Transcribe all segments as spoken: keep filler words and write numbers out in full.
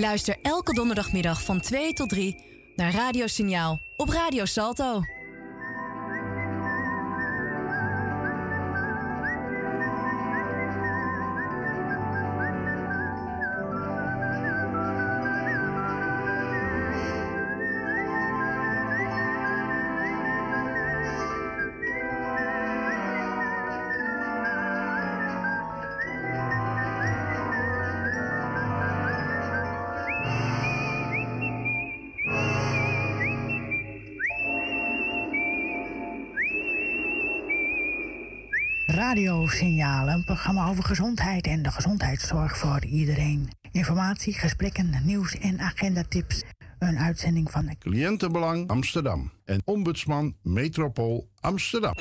Luister elke donderdagmiddag van twee tot drie naar Radiosignaal op Radio Salto. Radiosignaal, een programma over gezondheid en de gezondheidszorg voor iedereen. Informatie, gesprekken, nieuws en agendatips. Een uitzending van Cliëntenbelang Amsterdam en Ombudsman Metropool Amsterdam.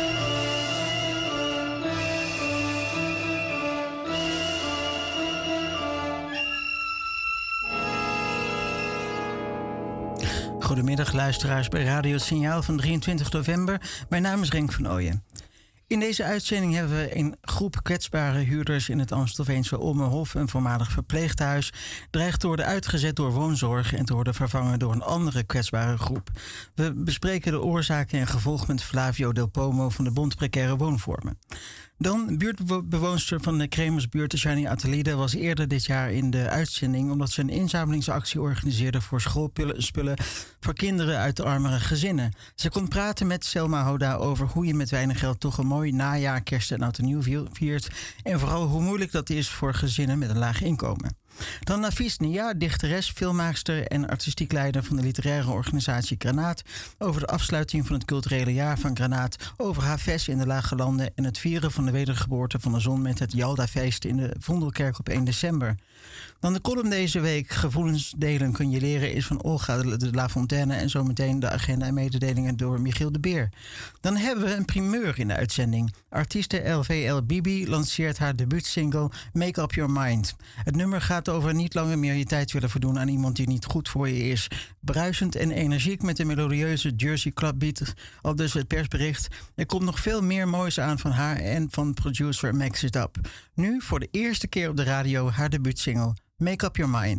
Goedemiddag luisteraars bij Radio Signaal van drieëntwintig november. Mijn naam is Renk van Ooyen. In deze uitzending hebben we een groep kwetsbare huurders in het Amstelveense Ommenhof, een voormalig verpleeghuis, dreigt te worden uitgezet door woonzorg en te worden vervangen door een andere kwetsbare groep. We bespreken de oorzaken en gevolgen met Flavio Del Pomo van de Bond Precaire Woonvormen. Dan buurtbewoonster van de Cremersbuurt, Shani Atelide, was eerder dit jaar in de uitzending omdat ze een inzamelingsactie organiseerde voor schoolspullen voor kinderen uit de armere gezinnen. Ze kon praten met Selma Hoda over hoe je met weinig geld toch een mooi najaar, kerst en oud en nieuw viert en vooral hoe moeilijk dat is voor gezinnen met een laag inkomen. Dan Nafis Nia, dichteres, filmmaakster en artistiek leider van de literaire organisatie Granaat, over de afsluiting van het culturele jaar van Granaat, over haar vers in de Lage Landen en het vieren van de wedergeboorte van de zon met het Jalda-feest in de Vondelkerk op één december. Dan de column deze week, Gevoelens delen kun je leren, is van Olga de La Fontaine en zometeen de agenda en mededelingen door Michiel de Beer. Dan hebben we een primeur in de uitzending. Artieste L V L Bibi lanceert haar debuutsingle Make Up Your Mind. Het nummer gaat over niet langer meer je tijd willen verdoen aan iemand die niet goed voor je is. Bruisend en energiek met de melodieuze Jersey Club beat, al dus het persbericht. Er komt nog veel meer moois aan van haar en van producer Max It Up. Nu voor de eerste keer op de radio haar debuutsingle Make Up Your Mind.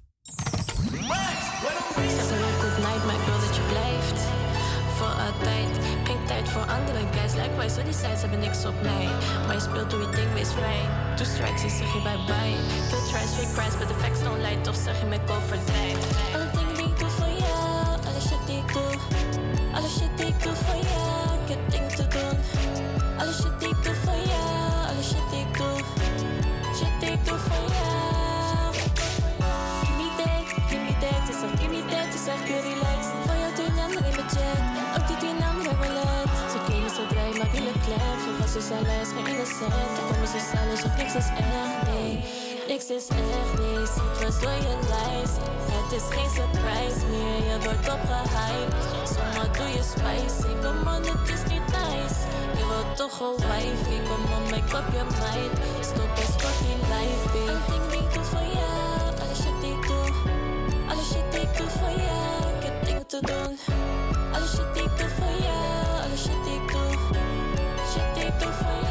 Zeg maar good night, maar ik wil dat je blijft. Voor altijd, geen tijd voor andere guys. Likewise, wat die zij, ze hebben niks op mij. Maar je speelt, doe je ding, wees vrij. Two strikes, je zeg je bye bye. Veel tries, fake cries, but the facts don't lie. Toch zeg je met overdrijf. Alle dingen die ik doe voor jou, alle shit die ik doe. Alle shit die ik doe voor jou, ik heb dingen te doen. Alle shit die ik doe voor jou, alle shit die ik doe. Shit die ik doe voor jou. Give me that, give me that, ze zegt give me that, ze zegt je relax. Voor jou doe je een ander in mijn chat, ook die doe je een ander in mijn let. Zo claimen ze draai, maar die le klem. Geen vast is alles, geen innocent. Dan komen ze zelfs of niks is echt, nee. Niks is echt, nee, ziet was door je lijst. Het is geen surprise meer, je wordt opgehyped. Zomaar doe je spicy, come on, het is niet nice. Je wilt toch een wifey, come on, make up your mind. Stop en spot die life, babe. Alle dingen die ik doe voor jou, alle shit die ik doe. Alle shit die ik doe voor jou, ik heb dingen te doen. Alle shit die ik doe voor jou, alle shit die ik doe. Shit die ik doe voor jou.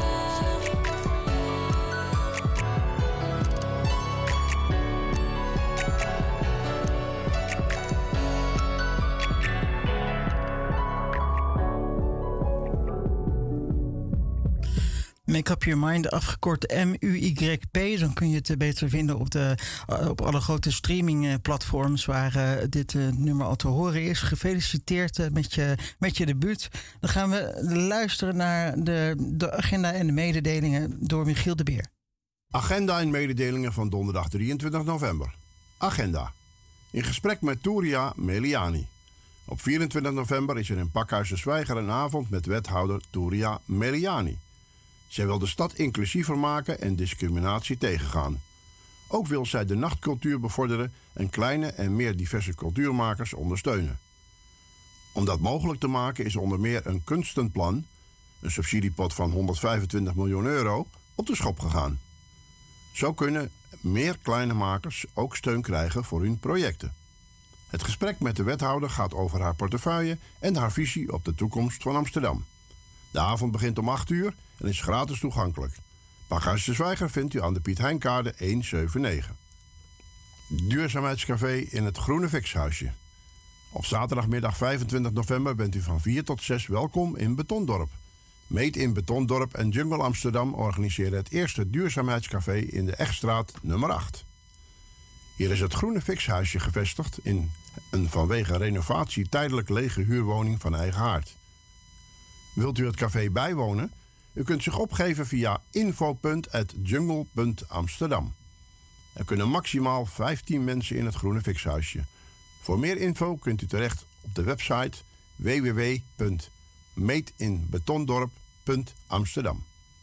Make Up Your Mind, afgekort M U Y P. Dan kun je het beter vinden op, de, op alle grote streamingplatforms waar uh, dit uh, nummer al te horen is. Gefeliciteerd uh, met, je, met je debuut. Dan gaan we luisteren naar de, de agenda en de mededelingen door Michiel de Beer. Agenda en mededelingen van donderdag drieëntwintig november. Agenda. In gesprek met Touria Meliani. Op vierentwintig november is er in Pakhuis de Zwijger een avond met wethouder Touria Meliani. Zij wil de stad inclusiever maken en discriminatie tegengaan. Ook wil zij de nachtcultuur bevorderen en kleine en meer diverse cultuurmakers ondersteunen. Om dat mogelijk te maken is onder meer een kunstenplan, een subsidiepot van honderdvijfentwintig miljoen euro, op de schop gegaan. Zo kunnen meer kleine makers ook steun krijgen voor hun projecten. Het gesprek met de wethouder gaat over haar portefeuille en haar visie op de toekomst van Amsterdam. De avond begint om acht uur en is gratis toegankelijk. Pakhuis de Zwijger vindt u aan de Piet Heinkade honderdnegenenzeventig. Duurzaamheidscafé in het Groene Fixhuisje. Op zaterdagmiddag vijfentwintig november bent u van vier tot zes welkom in Betondorp. Meet in Betondorp en Jungle Amsterdam organiseren het eerste duurzaamheidscafé in de Echtstraat nummer acht. Hier is het Groene Fixhuisje gevestigd in een vanwege renovatie tijdelijk lege huurwoning van eigen haard. Wilt u het café bijwonen? U kunt zich opgeven via info punt at jungle punt amsterdam. Er kunnen maximaal vijftien mensen in het Groene Fixhuisje. Voor meer info kunt u terecht op de website w w w punt meetinbetondorp punt amsterdam.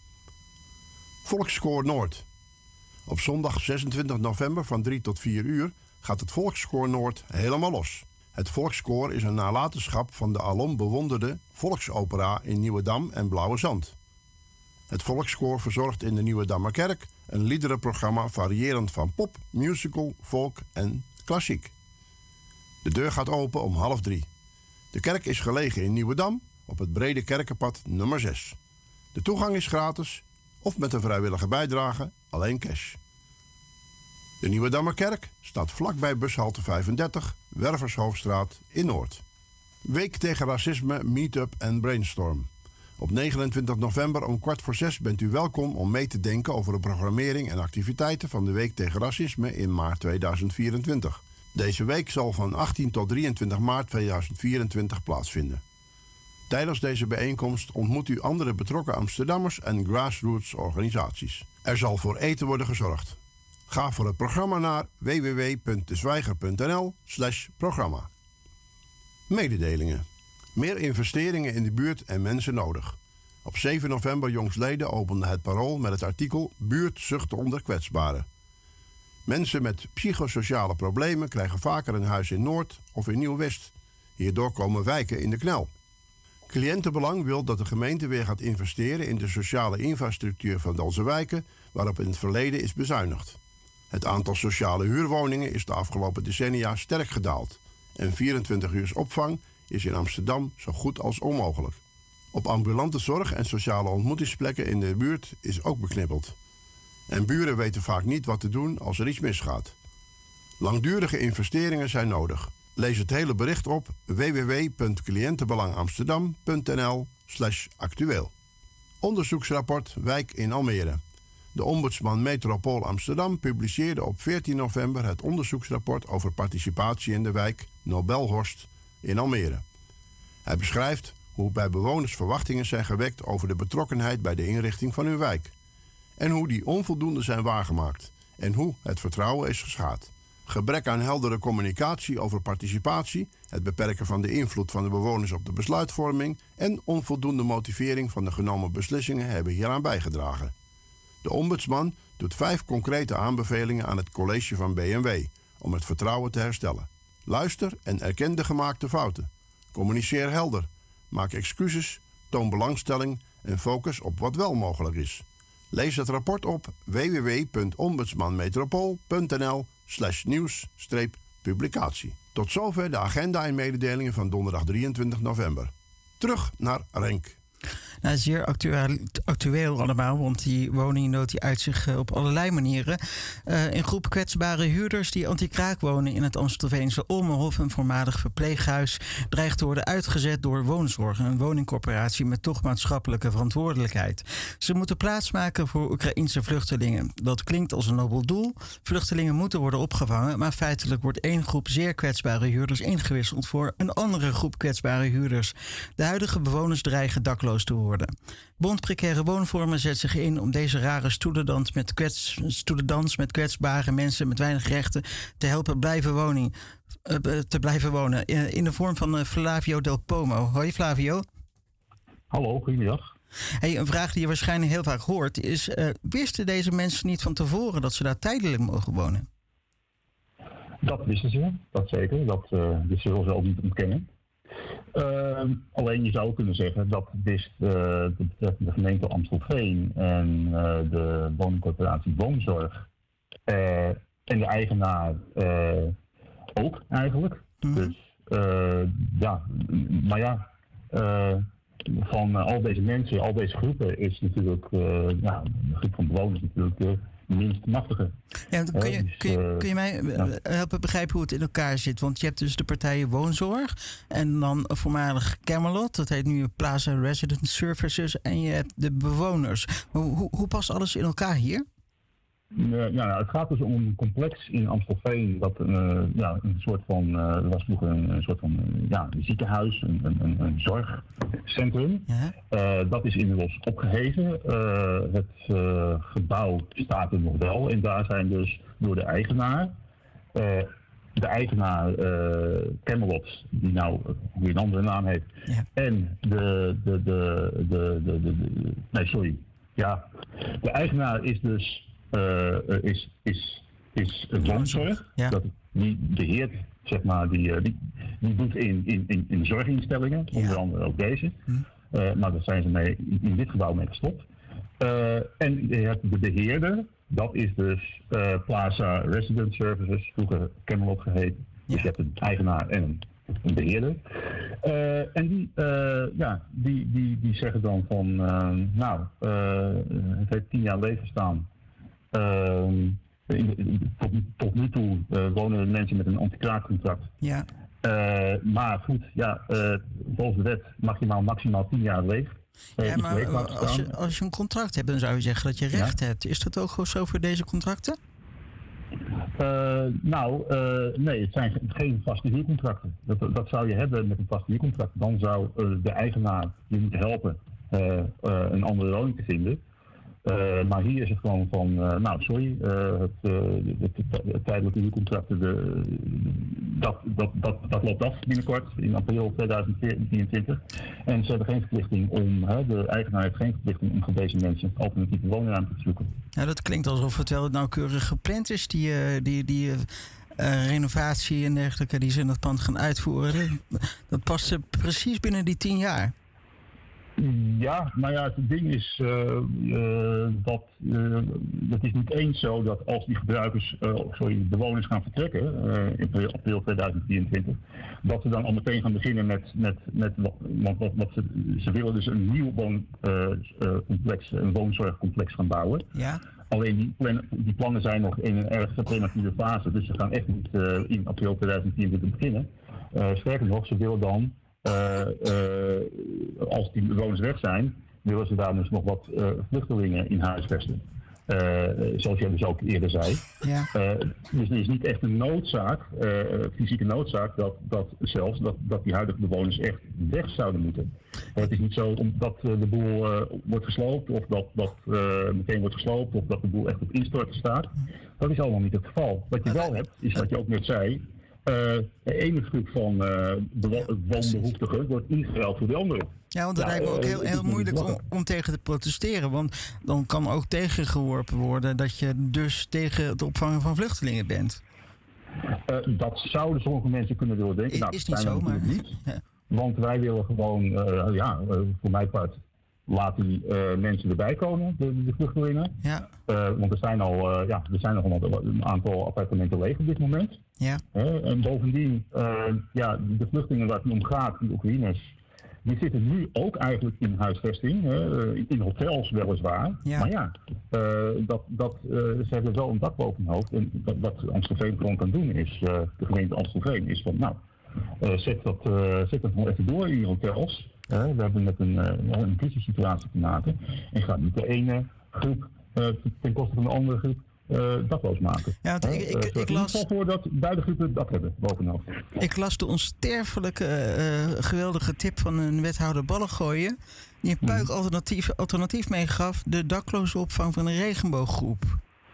Volkskoor Noord. Op zondag zesentwintig november van drie tot vier uur gaat het Volkskoor Noord helemaal los. Het Volkskoor is een nalatenschap van de alom bewonderde volksopera in Nieuwedam en Blauwezand. Het Volkskoor verzorgt in de Nieuwedammerkerk een liederenprogramma variërend van pop, musical, folk en klassiek. De deur gaat open om half drie. De kerk is gelegen in Nieuwedam op het Brede Kerkenpad nummer zes. De toegang is gratis of met een vrijwillige bijdrage, alleen cash. De Nieuwedammerkerk staat vlakbij bushalte vijfendertig, Wervershoofdstraat in Noord. Week tegen racisme, meet-up en brainstorm. Op negenentwintig november om kwart voor zes bent u welkom om mee te denken over de programmering en activiteiten van de Week tegen Racisme in maart tweeduizend vierentwintig. Deze week zal van achttien tot drieëntwintig maart tweeduizend vierentwintig plaatsvinden. Tijdens deze bijeenkomst ontmoet u andere betrokken Amsterdammers en grassroots organisaties. Er zal voor eten worden gezorgd. Ga voor het programma naar w w w punt dezwijger punt n l slash programma. Mededelingen. Meer investeringen in de buurt en mensen nodig. Op zeven november jongstleden opende het Parool met het artikel Buurtzucht onder kwetsbaren. Mensen met psychosociale problemen krijgen vaker een huis in Noord of in Nieuw-West. Hierdoor komen wijken in de knel. Cliëntenbelang wil dat de gemeente weer gaat investeren in de sociale infrastructuur van onze wijken, waarop in het verleden is bezuinigd. Het aantal sociale huurwoningen is de afgelopen decennia sterk gedaald en vierentwintig uur opvang is in Amsterdam zo goed als onmogelijk. Op ambulante zorg en sociale ontmoetingsplekken in de buurt is ook beknibbeld. En buren weten vaak niet wat te doen als er iets misgaat. Langdurige investeringen zijn nodig. Lees het hele bericht op w w w punt cliëntenbelangamsterdam punt n l slash actueel. Onderzoeksrapport Wijk in Almere. De ombudsman Metropool Amsterdam publiceerde op veertien november het onderzoeksrapport over participatie in de wijk Nobelhorst in Almere. Hij beschrijft hoe bij bewoners verwachtingen zijn gewekt over de betrokkenheid bij de inrichting van hun wijk. En hoe die onvoldoende zijn waargemaakt. En hoe het vertrouwen is geschaad. Gebrek aan heldere communicatie over participatie, het beperken van de invloed van de bewoners op de besluitvorming en onvoldoende motivering van de genomen beslissingen hebben hieraan bijgedragen. De ombudsman doet vijf concrete aanbevelingen aan het college van B N W om het vertrouwen te herstellen. Luister en erken de gemaakte fouten. Communiceer helder. Maak excuses, toon belangstelling en focus op wat wel mogelijk is. Lees het rapport op w w w punt ombudsmanmetropool punt n l slash nieuws streep publicatie. Tot zover de agenda en mededelingen van donderdag drieëntwintig november. Terug naar Renk. Nou, zeer actueel, actueel allemaal, want die woningnood die uit zich uh, op allerlei manieren. Uh, een groep kwetsbare huurders die anti-kraak wonen in het Amstelveense Olmenhof, een voormalig verpleeghuis, dreigt te worden uitgezet door Woonzorg, een woningcorporatie met toch maatschappelijke verantwoordelijkheid. Ze moeten plaatsmaken voor Oekraïense vluchtelingen. Dat klinkt als een nobel doel. Vluchtelingen moeten worden opgevangen, maar feitelijk wordt één groep zeer kwetsbare huurders ingewisseld voor een andere groep kwetsbare huurders. De huidige bewoners dreigen dakloos te worden. Bond Precaire Woonvormen zet zich in om deze rare stoelendans met, kwets, stoelendans met kwetsbare mensen met weinig rechten te helpen blijven, woning, uh, te blijven wonen. In, in de vorm van uh, Flavio Del Pomo. Hoi Flavio. Hallo, goedemiddag. Hey, een vraag die je waarschijnlijk heel vaak hoort is, uh, wisten deze mensen niet van tevoren dat ze daar tijdelijk mogen wonen? Dat wisten ze, dat zeker. Dat uh, wisten ze zelf niet ontkennen. Uh, alleen je zou kunnen zeggen dat wist uh, de, de gemeente Amstelveen en uh, de woningcorporatie Woonzorg uh, en de eigenaar uh, ook eigenlijk. Mm-hmm. Dus uh, ja, maar ja, uh, van uh, al deze mensen, al deze groepen is natuurlijk, uh, ja, de groep van bewoners natuurlijk uh, minst machtige. Ja, kun, je, dus, kun, je, kun je mij ja. helpen begrijpen hoe het in elkaar zit? Want je hebt dus de partijen woonzorg en dan voormalig Camelot, dat heet nu Plaza Resident Services, en je hebt de bewoners. Maar hoe, hoe past alles in elkaar hier? Uh, ja, het gaat dus om een complex in Amstelveen dat uh, ja, een soort van, uh, er was vroeger een, een soort van uh, ja, een ziekenhuis, een, een, een zorgcentrum. Ja. Uh, dat is inmiddels opgeheven. Uh, het uh, gebouw staat er nog wel en daar zijn dus door de eigenaar, uh, de eigenaar uh, Camelot, die nou weer een andere naam heeft, ja. en de, de, de, de, de, de, de, nee sorry, ja, de eigenaar is dus Uh, is, is, is een woonzorg. Ja. Dat, die beheert, zeg maar, die, die, die doet in, in, in, in zorginstellingen, ja. onder andere ook deze. Hm. Uh, maar daar zijn ze mee, in dit gebouw mee gestopt. Uh, en je hebt de beheerder, dat is dus uh, Plaza Resident Services, vroeger Camelot geheten. Ja. Dus je hebt een eigenaar en een, een beheerder. Uh, en die, uh, ja, die, die, die zeggen dan van, uh, nou, uh, het heeft tien jaar leven staan. Uh, in, in, tot, tot nu toe uh, wonen mensen met een anti-kraakcontract. Ja. Uh, maar goed, ja, uh, volgens de wet mag je maar maximaal tien jaar leeg. Uh, ja, maar als je, als je een contract hebt, dan zou je zeggen dat je recht ja. hebt. Is dat ook zo voor deze contracten? Uh, nou, uh, nee, het zijn geen vaste huurcontracten. Dat, dat zou je hebben met een vast huurcontract. Dan zou uh, de eigenaar je moeten helpen uh, uh, een andere woning te vinden. Uh, maar hier is het gewoon van, uh, nou sorry, uh, het, uh, het, het, het tijdelijke huurcontracten, de, dat, dat, dat, dat loopt af binnenkort in april tweeduizend vierentwintig. En ze hebben geen verplichting om, hè, de eigenaar heeft geen verplichting om voor deze mensen alternatieve woonruimte te zoeken. Nou, dat klinkt alsof het wel nauwkeurig gepland is, die, uh, die, die uh, renovatie en dergelijke die ze in dat pand gaan uitvoeren. Dat past uh, precies binnen die tien jaar. Ja, maar ja, het ding is uh, uh, dat uh, het is niet eens zo dat als die gebruikers, uh, sorry, de bewoners gaan vertrekken uh, in april tweeduizend vierentwintig, dat ze dan al meteen gaan beginnen met, met, met want wat, wat ze, ze willen dus een nieuw wooncomplex, uh, uh, een woonzorgcomplex gaan bouwen. Ja. Alleen die, plan, die plannen zijn nog in een erg prematuure fase, dus ze gaan echt niet uh, in april tweeduizend vierentwintig beginnen. Uh, sterker nog, ze willen dan Uh, uh, als die bewoners weg zijn, willen ze daar dus nog wat uh, vluchtelingen in huisvesten. Uh, zoals jij dus ook eerder zei. Ja. Uh, dus er is niet echt een noodzaak, uh, fysieke noodzaak, dat, dat zelfs dat, dat die huidige bewoners echt weg zouden moeten. Uh, het is niet zo dat uh, de boel uh, wordt gesloopt of dat, dat uh, meteen wordt gesloopt of dat de boel echt op instorten staat. Dat is allemaal niet het geval. Wat je wel hebt, is wat je ook net zei. Uh, de ene groep van uh, bewo- woonbehoeftigen wordt ingeruild voor de andere. Ja, want dat ja, lijkt me ook heel, heel moeilijk om, om tegen te protesteren. Want dan kan ook tegengeworpen worden dat je dus tegen het opvangen van vluchtelingen bent. Uh, dat zouden sommige mensen kunnen willen denken. Is, nou, is niet zo, maar... Niet, ja. Want wij willen gewoon, uh, ja, uh, voor mijn part, laat die uh, mensen erbij komen, de, de vluchtelingen. Ja. Uh, want er zijn al, uh, ja, er zijn nog een aantal appartementen leeg op dit moment. Ja. Uh, en bovendien, uh, ja, de vluchtelingen waar het om gaat, de Oekraïners, die zitten nu ook eigenlijk in huisvesting, uh, in hotels weliswaar. Ja. Maar ja, uh, dat, dat, uh, ze hebben wel een dak boven hun hoofd. En dat, wat Amstelveen gewoon kan doen is, uh, de gemeente Amstelveen, is van, nou, uh, zet, dat, uh, zet dat gewoon even door in die hotels. Uh, we hebben met een, uh, een crisissituatie te maken. En gaat niet de ene groep uh, ten koste van de andere groep uh, dakloos maken. Ja, want ik, ik, uh, ik, ik las... Het voor dat beide groepen het dak hebben bovenop. Ik las de onsterfelijke uh, geweldige tip van een wethouder Ballengooien, die een puik hmm. alternatief, alternatief meegaf, de dakloze opvang van een regenbooggroep.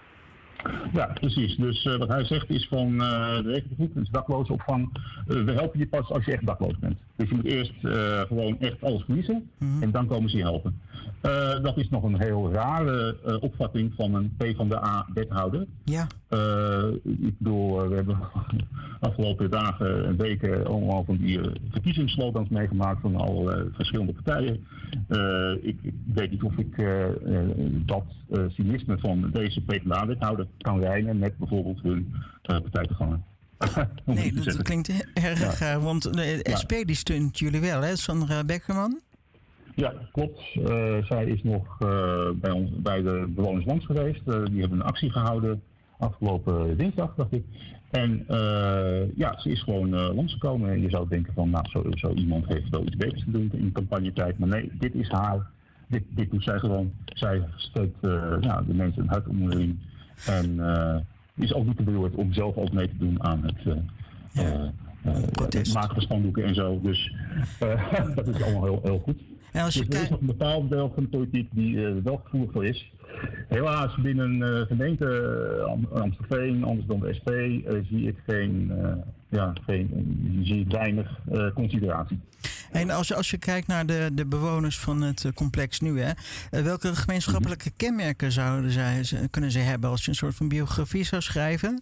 Ja, precies. Dus uh, wat hij zegt is van uh, de regenbooggroep, dus dakloze opvang, uh, we helpen je pas als je echt dakloos bent. Dus je moet eerst uh, gewoon echt alles verliezen mm-hmm. en dan komen ze je helpen. Uh, dat is nog een heel rare uh, opvatting van een PvdA-wethouder. Ja. Uh, ik bedoel, uh, we hebben afgelopen dagen en weken allemaal van die uh, verkiezingsslogans meegemaakt van al uh, verschillende partijen. Uh, ik, ik weet niet of ik uh, uh, dat uh, cynisme van deze PvdA-wethouder kan rijmen met bijvoorbeeld hun uh, partijprogramma. Nee, dat, dat klinkt erg raar, ja. Want de S P ja. die steunt jullie wel, hè? Sandra Beckerman? Ja, klopt. Uh, zij is nog uh, bij, ons, bij de bewoners langs geweest. Uh, die hebben een actie gehouden afgelopen dinsdag, dacht ik. En uh, ja, ze is gewoon uh, langsgekomen. En je zou denken van, nou, zo, zo iemand heeft wel iets beters te doen in campagnetijd. Maar nee, dit is haar. Dit, dit doet zij gewoon. Zij steekt uh, ja, de mensen een hart onder de riem. En uh, is ook niet te bedoeld om zelf ook mee te doen aan het uh, ja. uh, uh, maken van spandoeken en zo. Dus uh, dat is allemaal heel, heel goed. En als je dus er is nog een bepaald deel van de politiek die uh, wel gevoelig voor is. Helaas binnen uh, gemeente uh, Amstelveen, anders dan de S P, uh, zie ik geen, uh, ja, geen uh, zie ik weinig uh, consideratie. En als je, als je kijkt naar de, de bewoners van het uh, complex nu, hè, uh, welke gemeenschappelijke kenmerken zouden zij, kunnen ze hebben als je een soort van biografie zou schrijven?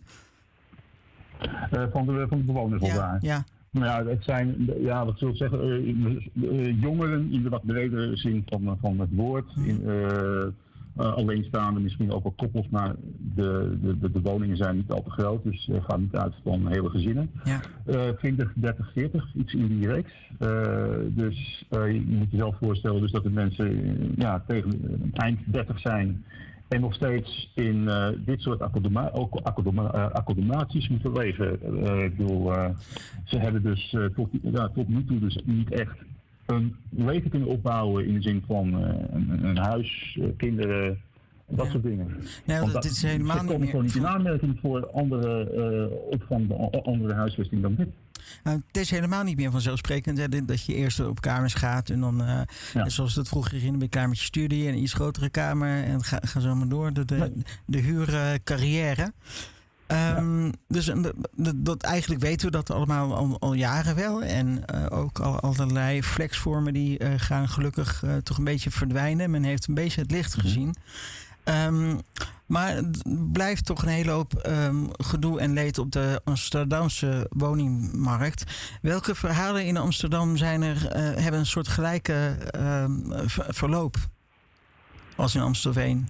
Uh, van, de, van de bewoners ja, daar. Ja. Nou ja, het zijn, ja, wat zul ik zeggen, uh, uh, jongeren in de wat bredere zin van, van het woord. In, uh, Uh, alleenstaande, misschien ook wel koppels, maar de, de, de, de woningen zijn niet al te groot, dus je uh, gaat niet uit van hele gezinnen. Ja. Uh, twintig, dertig, veertig, iets in die reeks. Uh, dus uh, je moet jezelf voorstellen dus dat de mensen uh, ja, tegen uh, eind dertig zijn en nog steeds in uh, dit soort accordoma- ook accordoma- uh, accordomaties moeten leven. Uh, ik bedoel, uh, ze hebben dus uh, tot, ja, tot nu toe dus niet echt een leven kunnen opbouwen in de zin van uh, een, een huis, uh, kinderen, dat ja. soort dingen. Nee, dat, dat, dit is helemaal niet meer... gewoon niet in aanmerking voor andere uh, opvang, andere huisvesting dan dit. Nou, het is helemaal niet meer vanzelfsprekend hè, dat je eerst op kamers gaat en dan, uh, ja. zoals dat vroeger ging, bij kamertje studie en een iets grotere kamer en ga, ga zo maar door, de, de, nee. de huurcarrière. Um, ja. Dus dat, dat, eigenlijk weten we dat allemaal al, al jaren wel. En uh, ook al, allerlei flexvormen die uh, gaan gelukkig uh, toch een beetje verdwijnen. Men heeft een beetje het licht gezien. Um, maar het blijft toch een hele hoop um, gedoe en leed op de Amsterdamse woningmarkt. Welke verhalen in Amsterdam zijn er, uh, hebben een soort gelijke uh, verloop als in Amstelveen?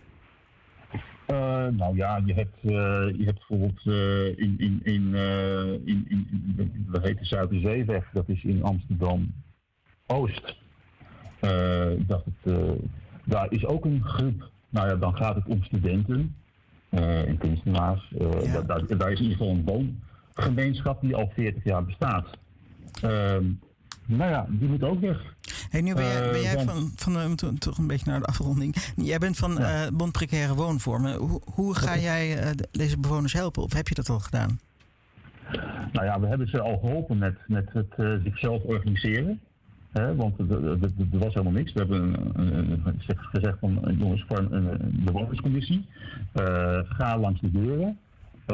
Uh, nou ja, je hebt, uh, je hebt bijvoorbeeld uh, in, in, in, uh, in, in, in, dat heet de Zuiderzeeweg, dat is in Amsterdam-Oost. Uh, dat het, uh, daar is ook een groep, nou ja, dan gaat het om studenten uh, en kunstenaars. Uh, ja. daar, daar, daar is in ieder geval een woongemeenschap die al veertig jaar bestaat. Uh, nou ja, die moet ook weg. Hey, nu ben jij, ben jij uh, van, van uh, to, toch een beetje naar de afronding. Jij bent van ja. uh, Bond Precaire Woonvormen. Hoe, hoe ga okay. jij uh, deze bewoners helpen? Of heb je dat al gedaan? Nou ja, we hebben ze al geholpen met, met het uh, zichzelf organiseren. Hè, want er was helemaal niks. We hebben een, een, een, gezegd van jongens, vorm een, een bewonerscommissie. Uh, ga langs de deuren. Uh,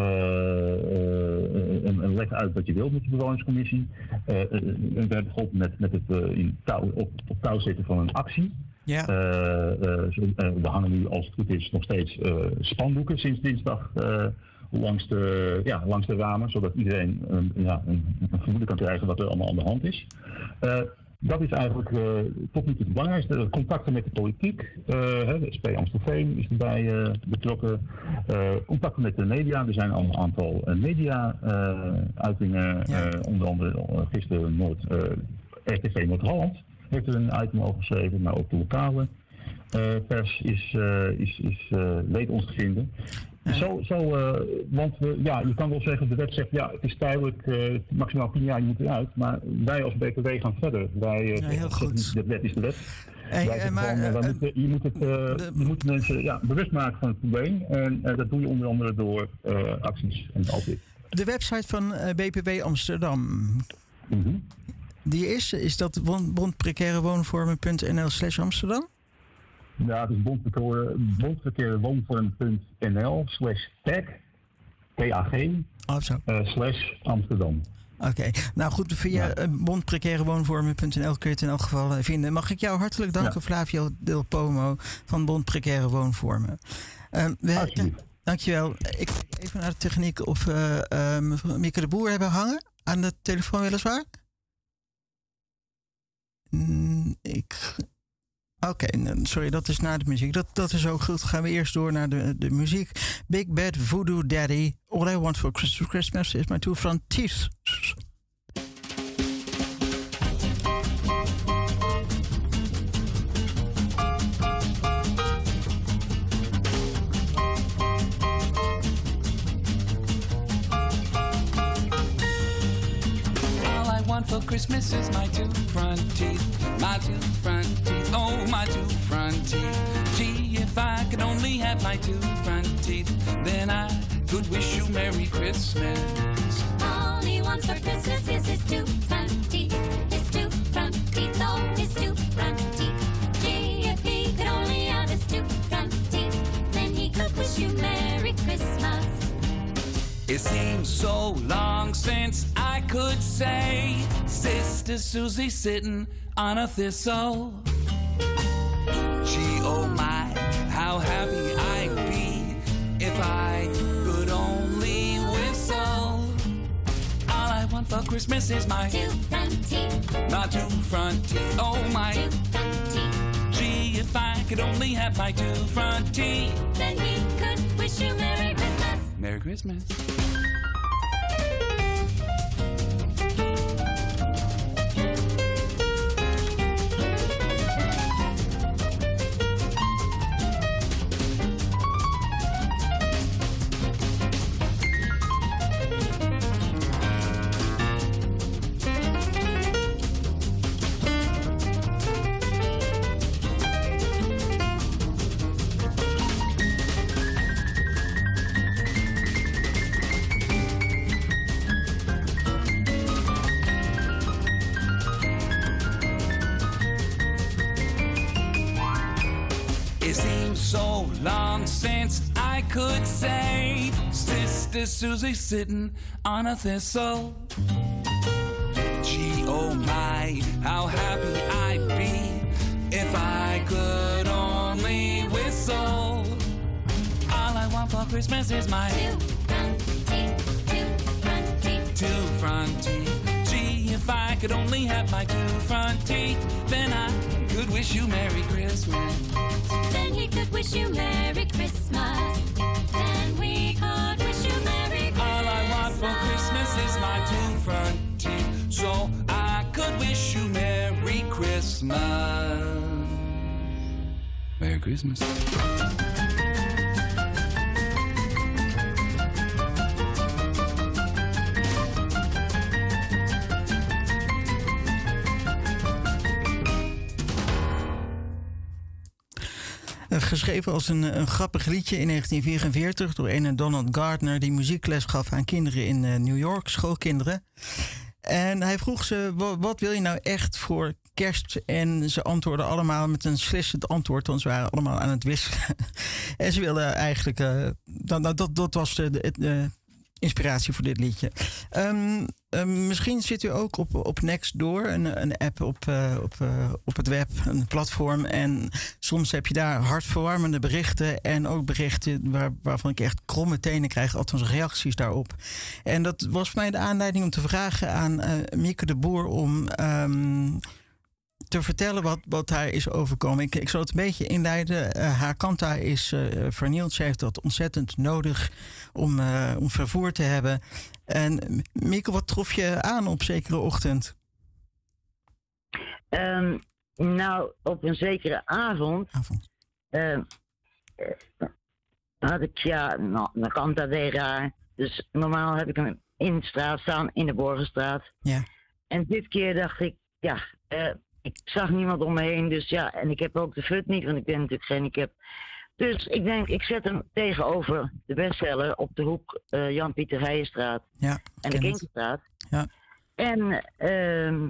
uh, en, en leg uit wat je wilt met de bewonerscommissie. Uh, uh, we hebben geholpen met, met het uh, in touw, op, op touw zetten van een actie. Ja. Uh, uh, zo, uh, we hangen nu, als het goed is, nog steeds uh, spandoeken sinds dinsdag uh, langs, de, ja, langs de ramen, zodat iedereen uh, ja, een, een vermoeden kan krijgen wat er allemaal aan de hand is. Uh, Dat is eigenlijk uh, tot nu toe het belangrijkste. Contacten met de politiek. Uh, de S P Amstelveen is erbij uh, betrokken. Uh, contacten met de media. Er zijn al een aantal uh, media-uitingen. Uh, ja. uh, onder andere uh, gisteren Noord, uh, R T V Noord-Holland heeft er een item over geschreven. Maar ook de lokale uh, pers is, uh, is, is uh, weet ons te vinden. Ja. Zo, zo uh, want we, ja, je kan wel zeggen, de wet zegt ja, het is tijdelijk, uh, maximaal tien jaar, je moet eruit. Maar wij als B P W gaan verder. Wij uh, ja, heel goed. De wet is de wet. Hey, wij maar, van, uh, wij uh, moeten, je, moet het, uh, de, je moet mensen ja, bewust maken van het probleem. En uh, dat doe je onder andere door uh, acties en al dit. De website van uh, B P W Amsterdam. Mm-hmm. Die is, is dat bondprecaire-woonvormen.nl slash Amsterdam? Ja, het is bondverkeerwoonvorm.nl slash tag, T A G, oh, zo. Uh, slash Amsterdam. Oké, okay. Nou goed, via ja. bondprecaire-woonvormen.nl kun je het in elk geval vinden. Mag ik jou hartelijk danken, ja. Flavio Del Pomo van Bond Precaire Woonvormen. Uh, we, dankjewel. Ik kijk even naar de techniek of uh, uh, mevrouw Mieke de Boer hebben hangen aan de telefoon weliswaar. Mm, ik... Oké, okay, sorry, dat is na de muziek. Dat, dat is ook goed. Dan gaan we eerst door naar de, de muziek. Big Bad Voodoo Daddy. All I Want for Christmas is my two front teeth. Christmas is my two front teeth, my two front teeth, oh my two front teeth. Gee, if I could only have my two front teeth, then I could wish you Merry Christmas. All he wants for Christmas is his two front teeth, his two front teeth, oh his two front teeth. Gee, if he could only have his two front teeth, then he could wish you Merry Christmas. It seems so long since I could say, Sister Susie sitting on a thistle. Gee, oh my, how happy I'd be if I could only whistle. All I want for Christmas is my two front teeth, my two front teeth, oh my two front teeth. Gee, if I could only have my two front teeth, then we could wish you Merry Christmas. Merry Christmas. So long since I could say, Sister Susie sitting on a thistle. Gee, oh my, how happy I'd be if I could only whistle. All I want for Christmas is my two front teeth, two front teeth, two front teeth. Gee, if I could only have my two front teeth, then I could wish you Merry Christmas. Then he could wish you Merry Christmas. Then we could wish you Merry Christmas. All I want for Christmas is my two front teeth, so I could wish you Merry Christmas. Merry Christmas. Geschreven als een, een grappig liedje in negentien vierenveertig door een Donald Gardner, die muziekles gaf aan kinderen in uh, New York, schoolkinderen. En hij vroeg ze, wat, wat wil je nou echt voor kerst? En ze antwoordden allemaal met een slissend antwoord, want ze waren allemaal aan het wisselen. En ze wilden eigenlijk, uh, dat, dat, dat was de, de, de inspiratie voor dit liedje. Um, um, misschien zit u ook op, op Nextdoor, een, een app op, uh, op, uh, op het web, een platform. En soms heb je daar hartverwarmende berichten en ook berichten waar, waarvan ik echt kromme tenen krijg, althans reacties daarop. En dat was voor mij de aanleiding om te vragen aan uh, Mieke de Boer om um, te vertellen wat, wat haar is overkomen. Ik, ik zal het een beetje inleiden. Uh, haar kanta is uh, vernield. Ze heeft dat ontzettend nodig om, uh, om vervoer te hebben. En Mieke, wat trof je aan op zekere ochtend? Um, nou, op een zekere avond, avond. Uh, uh, had ik ja, nou, mijn kanta deed raar. Dus normaal heb ik hem in de straat staan, in de Borgenstraat. Ja. En dit keer dacht ik, ja, uh, ik zag niemand om me heen. Dus ja, en ik heb ook de fut niet, want ik ben natuurlijk gehandicapt. Dus ik denk, ik zet hem tegenover de bestseller op de hoek uh, Jan-Pieter Heijenstraat ja, en de Kinkerstraat. Ja. En uh,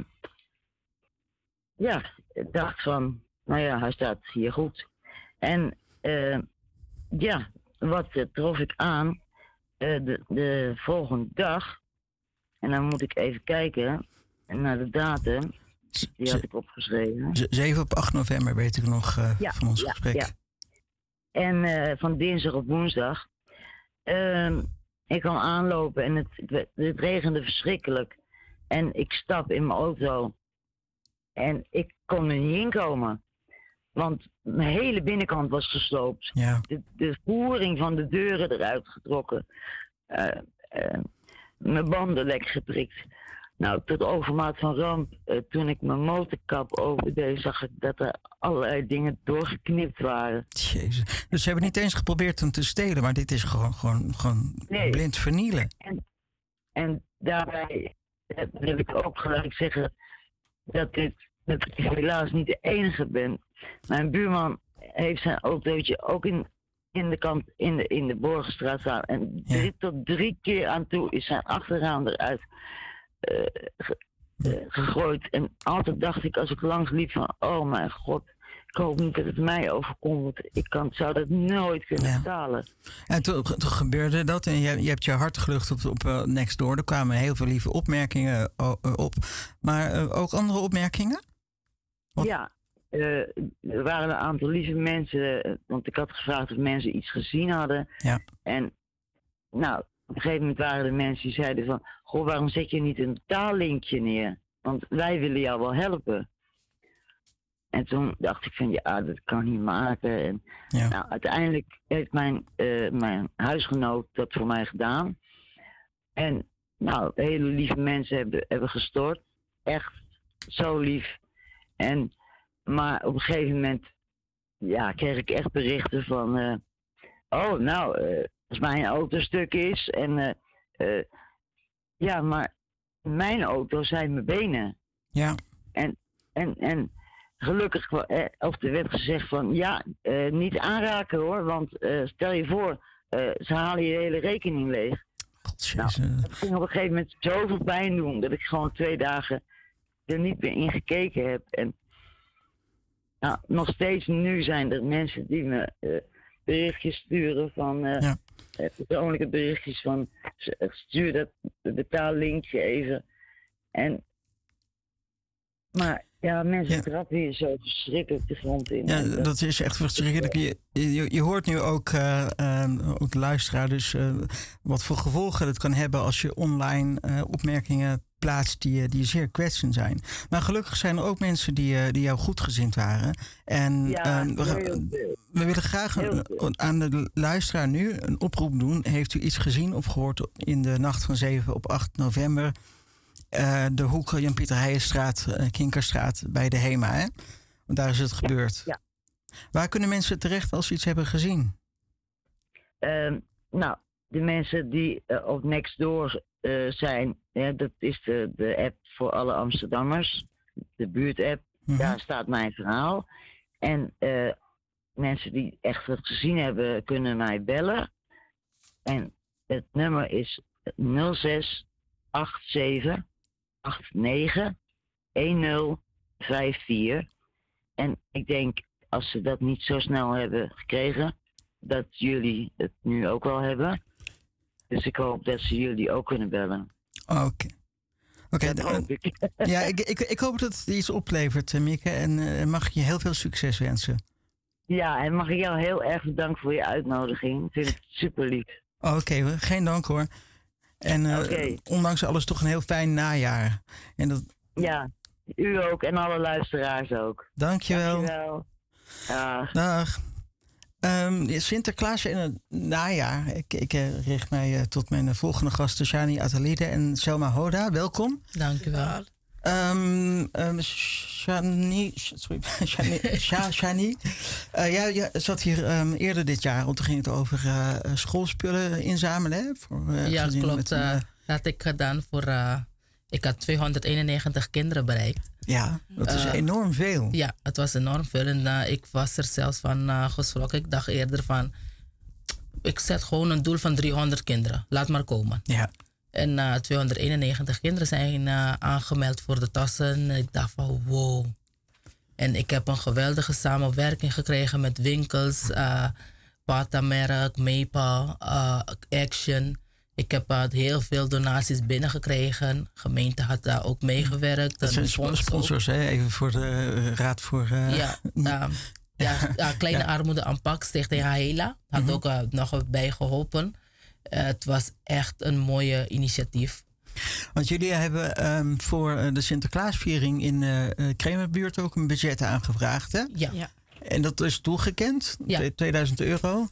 ja, ik dacht van, nou ja, hij staat hier goed. En uh, ja, wat uh, trof ik aan uh, de, de volgende dag. En dan moet ik even kijken naar de datum. Die had ik opgeschreven. zeven op acht november weet ik nog uh, ja, van ons ja, gesprek. Ja. En uh, van dinsdag op woensdag. Uh, ik kwam aanlopen en het, het, het regende verschrikkelijk. En ik stap in mijn auto. En ik kon er niet in komen. Want mijn hele binnenkant was gesloopt. Ja. De, de voering van de deuren eruit getrokken. Uh, uh, mijn banden lek geprikt. Nou, tot overmaat van ramp, uh, toen ik mijn motorkap overdeed, zag ik dat er allerlei dingen doorgeknipt waren. Jezus. Dus ze hebben niet eens geprobeerd hem te stelen, maar dit is gewoon, gewoon, gewoon nee. blind vernielen. En, en daarbij dan wil ik ook gelijk zeggen dat, dit, dat ik helaas niet de enige ben. Mijn buurman heeft zijn autootje ook in, in de kant in de, in de Borgenstraat staan. En Ja. drie tot drie keer aan toe is zijn achterraam eruit uh, ge, uh, gegooid. En altijd dacht ik als ik langs liep van, oh mijn god, ik hoop niet dat het mij overkomt. Want ik kan, zou dat nooit kunnen Ja. betalen. En toen, toen gebeurde dat en je, je hebt je hart gelucht op, op uh, Nextdoor. Er kwamen heel veel lieve opmerkingen uh, op. Maar uh, ook andere opmerkingen? Wat? Ja, uh, er waren een aantal lieve mensen, want ik had gevraagd of mensen iets gezien hadden. Ja. En nou, op een gegeven moment waren er mensen die zeiden van, goh, waarom zet je niet een betaallinkje neer? Want wij willen jou wel helpen. En toen dacht ik van, ja, dat kan niet maken. En Ja. nou, uiteindelijk heeft mijn, uh, mijn huisgenoot dat voor mij gedaan. En nou, hele lieve mensen hebben, hebben gestort. Echt zo lief. En, maar op een gegeven moment, ja, kreeg ik echt berichten van, uh, oh, nou, uh, als mijn auto stuk is en, uh, uh, ja, maar mijn auto zijn mijn benen. Ja. En, en, en gelukkig, eh, of er werd gezegd van, ja, uh, niet aanraken hoor, want uh, stel je voor, uh, ze halen je hele rekening leeg. Godzijdank. Nou, dat ging op een gegeven moment zoveel pijn doen, dat ik gewoon twee dagen er niet meer in gekeken heb. En nou, nog steeds nu zijn er mensen die me uh, berichtjes sturen van, uh, Ja. uh, persoonlijke berichtjes van, stuur dat betaallinkje even. En, maar ja, mensen Ja. trappen hier zo verschrikkelijk de grond in. Ja, En dat- dat is echt verschrikkelijk. Je, je, je hoort nu ook, uh, uh, ook de luisteraar, dus uh, wat voor gevolgen het kan hebben als je online uh, opmerkingen plaatst die, die zeer kwetsend zijn. Maar gelukkig zijn er ook mensen die, uh, die jou goedgezind waren. En Ja, uh, we, gaan- heel veel. we willen graag Heel een- veel. aan de luisteraar nu een oproep doen. Heeft u iets gezien of gehoord in de nacht van zeven op acht november? Uh, de hoek Jan-Pieter Heijenstraat, uh, Kinkerstraat bij de HEMA, hè? Want daar is het gebeurd. ja. Waar kunnen mensen terecht als ze iets hebben gezien? Ehm, nou, de mensen die uh, op Nextdoor uh, zijn, hè, dat is de, de app voor alle Amsterdammers, de buurtapp. Mhm. Daar staat mijn verhaal. En uh, mensen die echt wat gezien hebben, kunnen mij bellen. En het nummer is nul zes acht zeven acht negen een nul vijf vier. En ik denk, als ze dat niet zo snel hebben gekregen, dat jullie het nu ook wel hebben. Dus ik hoop dat ze jullie ook kunnen bellen. Oké. Oké, Dat d- hoop ik. ja, ik, ik, ik hoop dat het iets oplevert, eh, Mieke. En uh, mag ik je heel veel succes wensen. Ja, en mag ik jou heel erg bedanken voor je uitnodiging. Ik vind het super lief. Oké, hoor, geen dank hoor. En uh, Oké. ondanks alles toch een heel fijn najaar. En dat, Ja, u ook en alle luisteraars ook. dankjewel. Dankjewel. Dag. Dag. Ehm, Sinterklaas in het najaar. Ik, ik eh, richt mij eh, tot mijn volgende gasten, Shani Atalide en Selma Hoda. Welkom. Dank u wel. Um, um, Shani, sorry, Shani, Sha- Shani. Uh, jij, jij zat hier um, eerder dit jaar, want toen ging het over uh, schoolspullen inzamelen. Hè, voor, uh, Ja, gezinnen klopt. met een, Uh, uh, dat had ik gedaan voor... Uh, ik had tweehonderdeenennegentig kinderen bereikt. ja, dat is Uh, enorm veel. Ja, het was enorm veel. En uh, ik was er zelfs van uh, geschrokken. Ik dacht eerder van... Ik zet gewoon een doel van driehonderd kinderen. Laat maar komen. Ja. En uh, tweehonderdeenennegentig kinderen zijn uh, aangemeld voor de tassen. Ik dacht van wow. En ik heb een geweldige samenwerking gekregen met winkels. Uh, Patamerk, Maple, uh, Action. Ik heb uh, heel veel donaties binnengekregen. De gemeente had daar ook meegewerkt. Dat En zijn de fonds ook. sponsors, hè? Even voor de uh, raad voor... Uh, Ja, uh, ja, ja, Kleine Ja. Armoedeaanpak, Stichting Haela. Had Mhm. ook uh, nog bij geholpen. Uh, het was echt een mooie initiatief. Want jullie hebben um, voor uh, de Sinterklaasviering in de uh, uh, Kremerbuurt ook een budget aangevraagd, hè? Ja, ja. En dat is toegekend? Ja. tweeduizend euro?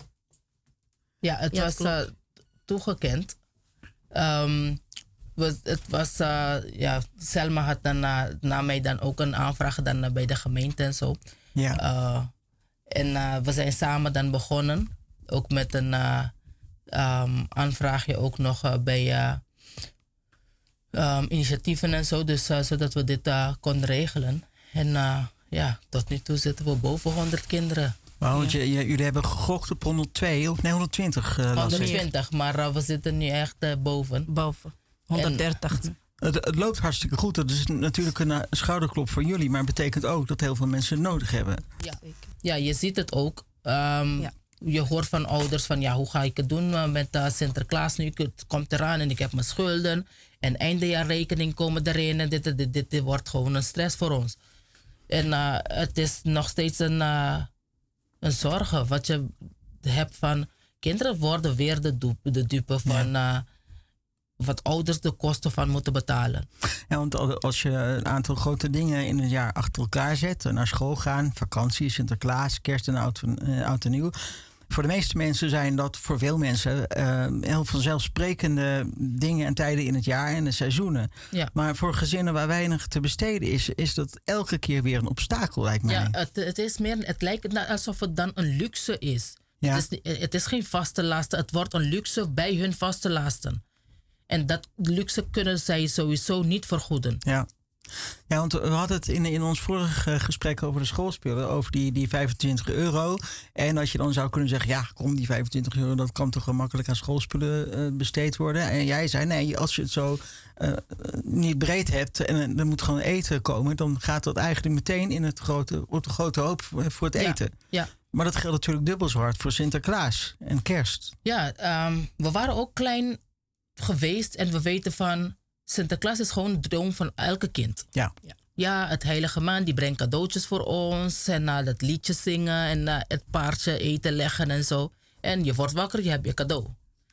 ja het Ja, was uh, toegekend. Um, was, het was, uh, ja, Selma had dan uh, na mij dan ook een aanvraag gedaan uh, bij de gemeente en zo. Ja. Uh, en uh, we zijn samen dan begonnen. Ook met een uh, um, aanvraagje ook nog uh, bij... Uh, um, initiatieven en zo. Dus, uh, zodat we dit uh, konden regelen. En uh, ja, tot nu toe zitten we boven honderd kinderen. Wow, want ja. je, je, jullie hebben gegokt op honderdtwee of nee, honderdtwintig. Uh, honderdtwintig, maar uh, we zitten nu echt uh, boven. Boven. honderddertig. En, het, het loopt hartstikke goed. Dat is natuurlijk een, een schouderklop voor jullie. Maar het betekent ook dat heel veel mensen het nodig hebben. Ja, ja je ziet het ook. Um, ja. Je hoort van ouders van ja, hoe ga ik het doen met uh, Sinterklaas nu? Het komt eraan en ik heb mijn schulden. En eindejaarrekening komen erin. En dit, dit, dit, dit, dit wordt gewoon een stress voor ons. En uh, het is nog steeds een, uh, een zorgen. Wat je hebt van kinderen worden weer de, dupe, de dupe van ja. uh, wat ouders de kosten van moeten betalen. Ja, want als je een aantal grote dingen in een jaar achter elkaar zet, naar school gaan, vakantie, Sinterklaas, kerst en oud, uh, oud en nieuw. Voor de meeste mensen zijn dat voor veel mensen uh, heel vanzelfsprekende dingen en tijden in het jaar en de seizoenen. Ja. Maar voor gezinnen waar weinig te besteden is, is dat elke keer weer een obstakel, lijkt mij. Ja, het, het is meer, het lijkt alsof het dan een luxe is. Ja. Het is. Het is geen vaste lasten, het wordt een luxe bij hun vaste lasten. En dat luxe kunnen zij sowieso niet vergoeden. Ja. Ja, want we hadden het in, in ons vorige gesprek over de schoolspullen, over die, die vijfentwintig euro. En dat je dan zou kunnen zeggen, ja, kom, die vijfentwintig euro, dat kan toch gemakkelijk aan schoolspullen uh, besteed worden. En jij zei, nee, als je het zo uh, niet breed hebt en er moet gewoon eten komen, dan gaat dat eigenlijk meteen in het grote, op de grote hoop voor, voor het eten. Ja, ja. Maar dat geldt natuurlijk dubbel zo hard voor Sinterklaas en kerst. Ja, um, we waren ook klein geweest en we weten van Sinterklaas is gewoon een droom van elke kind. Ja. Ja, ja, het heilige man die brengt cadeautjes voor ons en uh, dat liedje zingen en uh, het paardje eten leggen en zo. En je wordt wakker, je hebt je cadeau.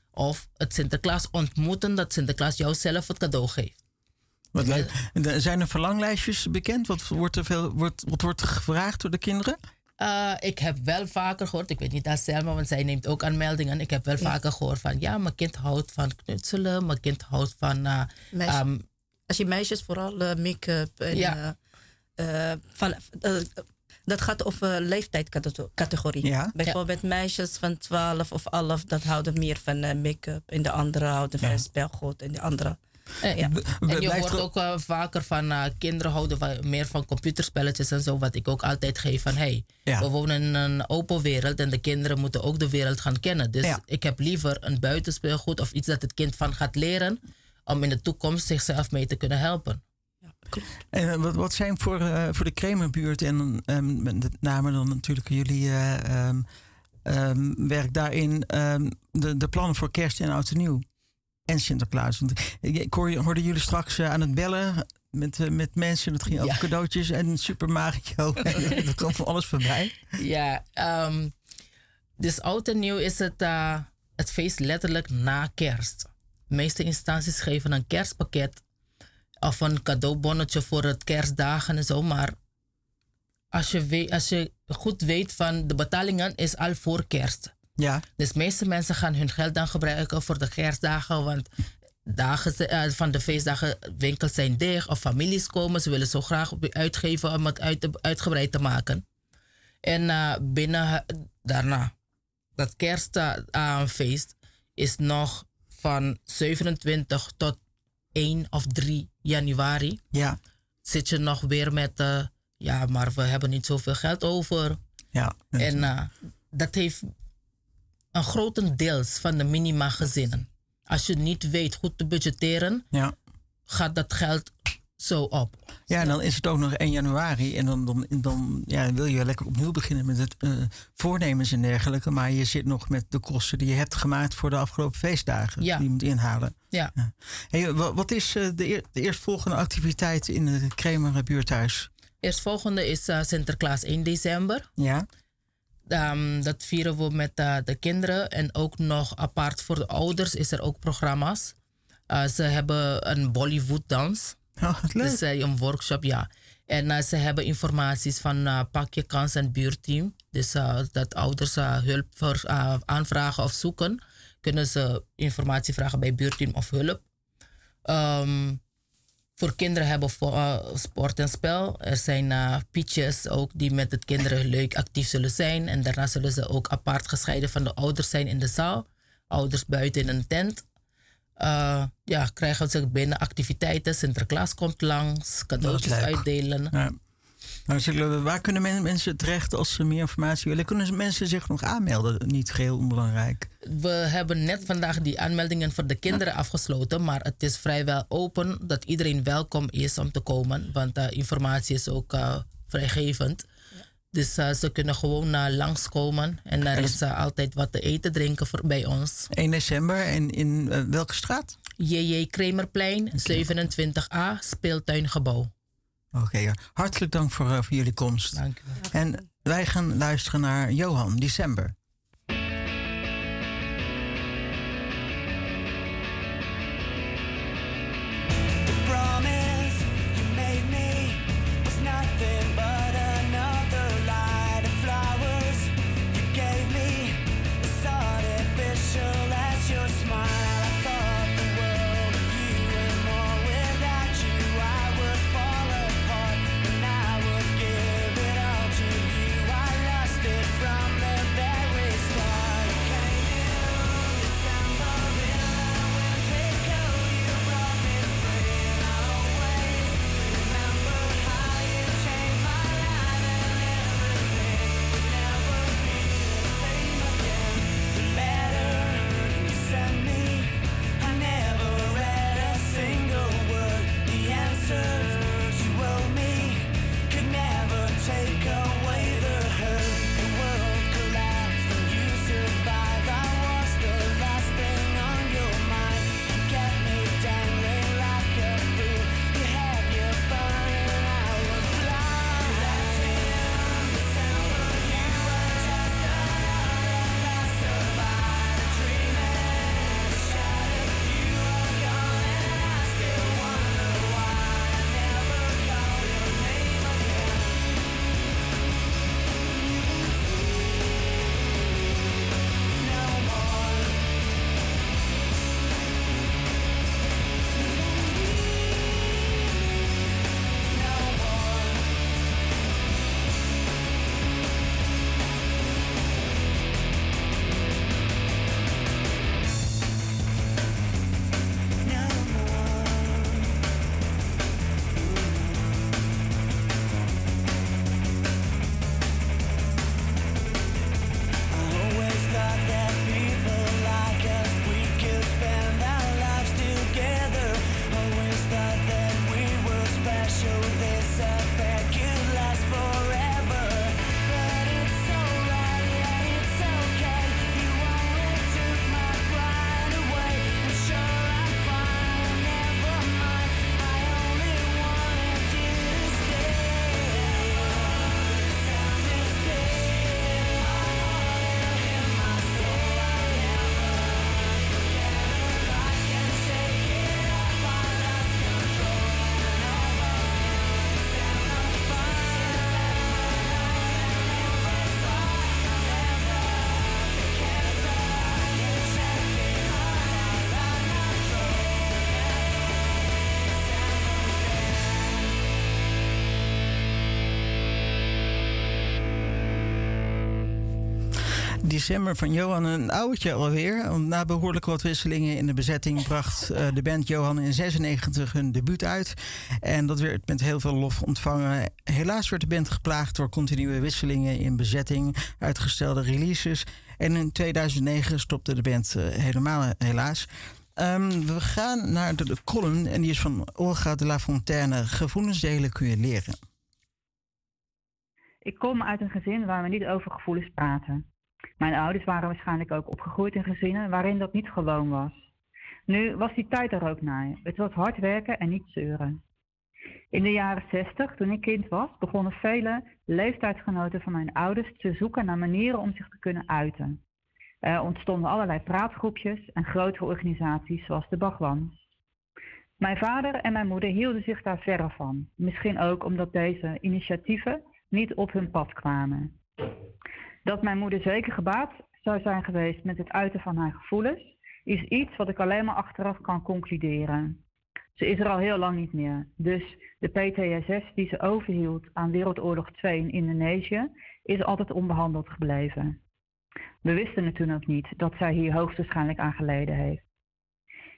Of het Sinterklaas ontmoeten dat Sinterklaas jou zelf het cadeau geeft. Wat leuk. Zijn er verlanglijstjes bekend? Wat wordt er veel, wordt, wat wordt er gevraagd door de kinderen? Uh, ik heb wel vaker gehoord, ik weet niet aan Selma, want zij neemt ook aanmeldingen. Ik heb wel ja. vaker gehoord van, ja, mijn kind houdt van knutselen, mijn kind houdt van... Uh, Meisje, um, als je meisjes vooral uh, make-up en... Ja. Uh, uh, van, uh, dat gaat over leeftijdscategorie. Ja. Bijvoorbeeld ja. meisjes van twaalf of elf, dat houden meer van uh, make-up. En de anderen houden van ja. spelgoed en de andere... En, ja. en je hoort ook uh, vaker van uh, kinderen houden meer van computerspelletjes en zo. Wat ik ook altijd geef van hey, ja. we wonen in een open wereld en de kinderen moeten ook de wereld gaan kennen. Dus ja. ik heb liever een buitenspeelgoed of iets dat het kind van gaat leren om in de toekomst zichzelf mee te kunnen helpen. Ja, klopt. En wat, wat zijn voor, uh, voor de Kremerbuurt en um, met name dan natuurlijk jullie uh, um, um, werk daarin um, de, de plannen voor kerst en oud en nieuw? En Sinterklaas. Want ik hoorde jullie straks uh, aan het bellen met, uh, met mensen. Dat ging ja. over cadeautjes en Super Mario. Er komt van alles voorbij. Ja, um, dus oud en nieuw is het, uh, het feest letterlijk na kerst. De meeste instanties geven een kerstpakket of een cadeaubonnetje voor het kerstdagen en zo. Maar als je, weet, als je goed weet van de betalingen is al voor kerst. Ja. Dus de meeste mensen gaan hun geld dan gebruiken voor de kerstdagen. Want dagen uh, van de feestdagen, winkels zijn dicht of families komen. Ze willen zo graag uitgeven om het uit, uitgebreid te maken. En uh, binnen uh, daarna, dat kerstfeest uh, is nog van zevenentwintig tot één of drie januari. Ja. Zit je nog weer met, uh, ja, maar we hebben niet zoveel geld over. Ja. En uh, dat heeft... een grotendeels van de minima-gezinnen. Als je niet weet goed te budgetteren, ja. gaat dat geld zo op. Ja, en dan is het ook nog één januari. En dan, dan, dan ja, wil je lekker opnieuw beginnen met het uh, voornemens en dergelijke. Maar je zit nog met de kosten die je hebt gemaakt voor de afgelopen feestdagen. Ja. Die je moet inhalen. Ja. Ja. Hey, wat is uh, de, eer, de eerstvolgende activiteit in het Kremer buurthuis? Eerstvolgende is uh, Sinterklaas één december. Ja. Um, dat vieren we met uh, de kinderen. En ook nog apart voor de ouders is er ook programma's. Uh, ze hebben een Bollywood dans. Oh, wat leuk. Dus uh, een workshop, ja. En uh, ze hebben informaties van uh, Pak je Kans en buurteam. Dus uh, dat ouders uh, hulp voor, uh, aanvragen of zoeken. Kunnen ze informatie vragen bij buurteam of hulp. Um, Voor kinderen hebben we uh, sport en spel. Er zijn uh, pietjes ook die met de kinderen leuk actief zullen zijn. En daarna zullen ze ook apart gescheiden van de ouders zijn in de zaal. Ouders buiten in een tent. uh, ja, krijgen we zich binnen activiteiten. Sinterklaas komt langs, cadeautjes uitdelen. Ja. Nou, waar kunnen men, mensen terecht als ze meer informatie willen? Kunnen mensen zich nog aanmelden? Niet geheel onbelangrijk. We hebben net vandaag die aanmeldingen voor de kinderen ja. afgesloten. Maar het is vrijwel open dat iedereen welkom is om te komen. Want de uh, informatie is ook uh, vrijgevend. Ja. Dus uh, ze kunnen gewoon uh, langskomen. En er is uh, altijd wat te eten, drinken voor, bij ons. één december. En in uh, welke straat? J J Kremerplein, okay. zevenentwintig A, speeltuingebouw. Oké, okay, ja. Hartelijk dank voor, uh, voor jullie komst. Dank u wel. En wij gaan luisteren naar Johan, December. December van Johan, een oudje alweer. Na behoorlijk wat wisselingen in de bezetting bracht uh, de band Johan in zesennegentig hun debuut uit. En dat werd met heel veel lof ontvangen. Helaas werd de band geplaagd door continue wisselingen in bezetting, uitgestelde releases. En in tweeduizend negen stopte de band uh, helemaal helaas. Um, we gaan naar de, de column en die is van Olga de La Fontaine. Gevoelens delen kun je leren. Ik kom uit een gezin waar we niet over gevoelens praten. Mijn ouders waren waarschijnlijk ook opgegroeid in gezinnen waarin dat niet gewoon was. Nu was die tijd er ook naar. Het was hard werken en niet zeuren. In de jaren zestig, toen ik kind was, begonnen vele leeftijdsgenoten van mijn ouders te zoeken naar manieren om zich te kunnen uiten. Er ontstonden allerlei praatgroepjes en grotere organisaties zoals de Bagwans. Mijn vader en mijn moeder hielden zich daar verre van. Misschien ook omdat deze initiatieven niet op hun pad kwamen. Dat mijn moeder zeker gebaat zou zijn geweest met het uiten van haar gevoelens, is iets wat ik alleen maar achteraf kan concluderen. Ze is er al heel lang niet meer. Dus de P T S S die ze overhield aan Wereldoorlog twee in Indonesië is altijd onbehandeld gebleven. We wisten het toen ook niet dat zij hier hoogstwaarschijnlijk aan geleden heeft.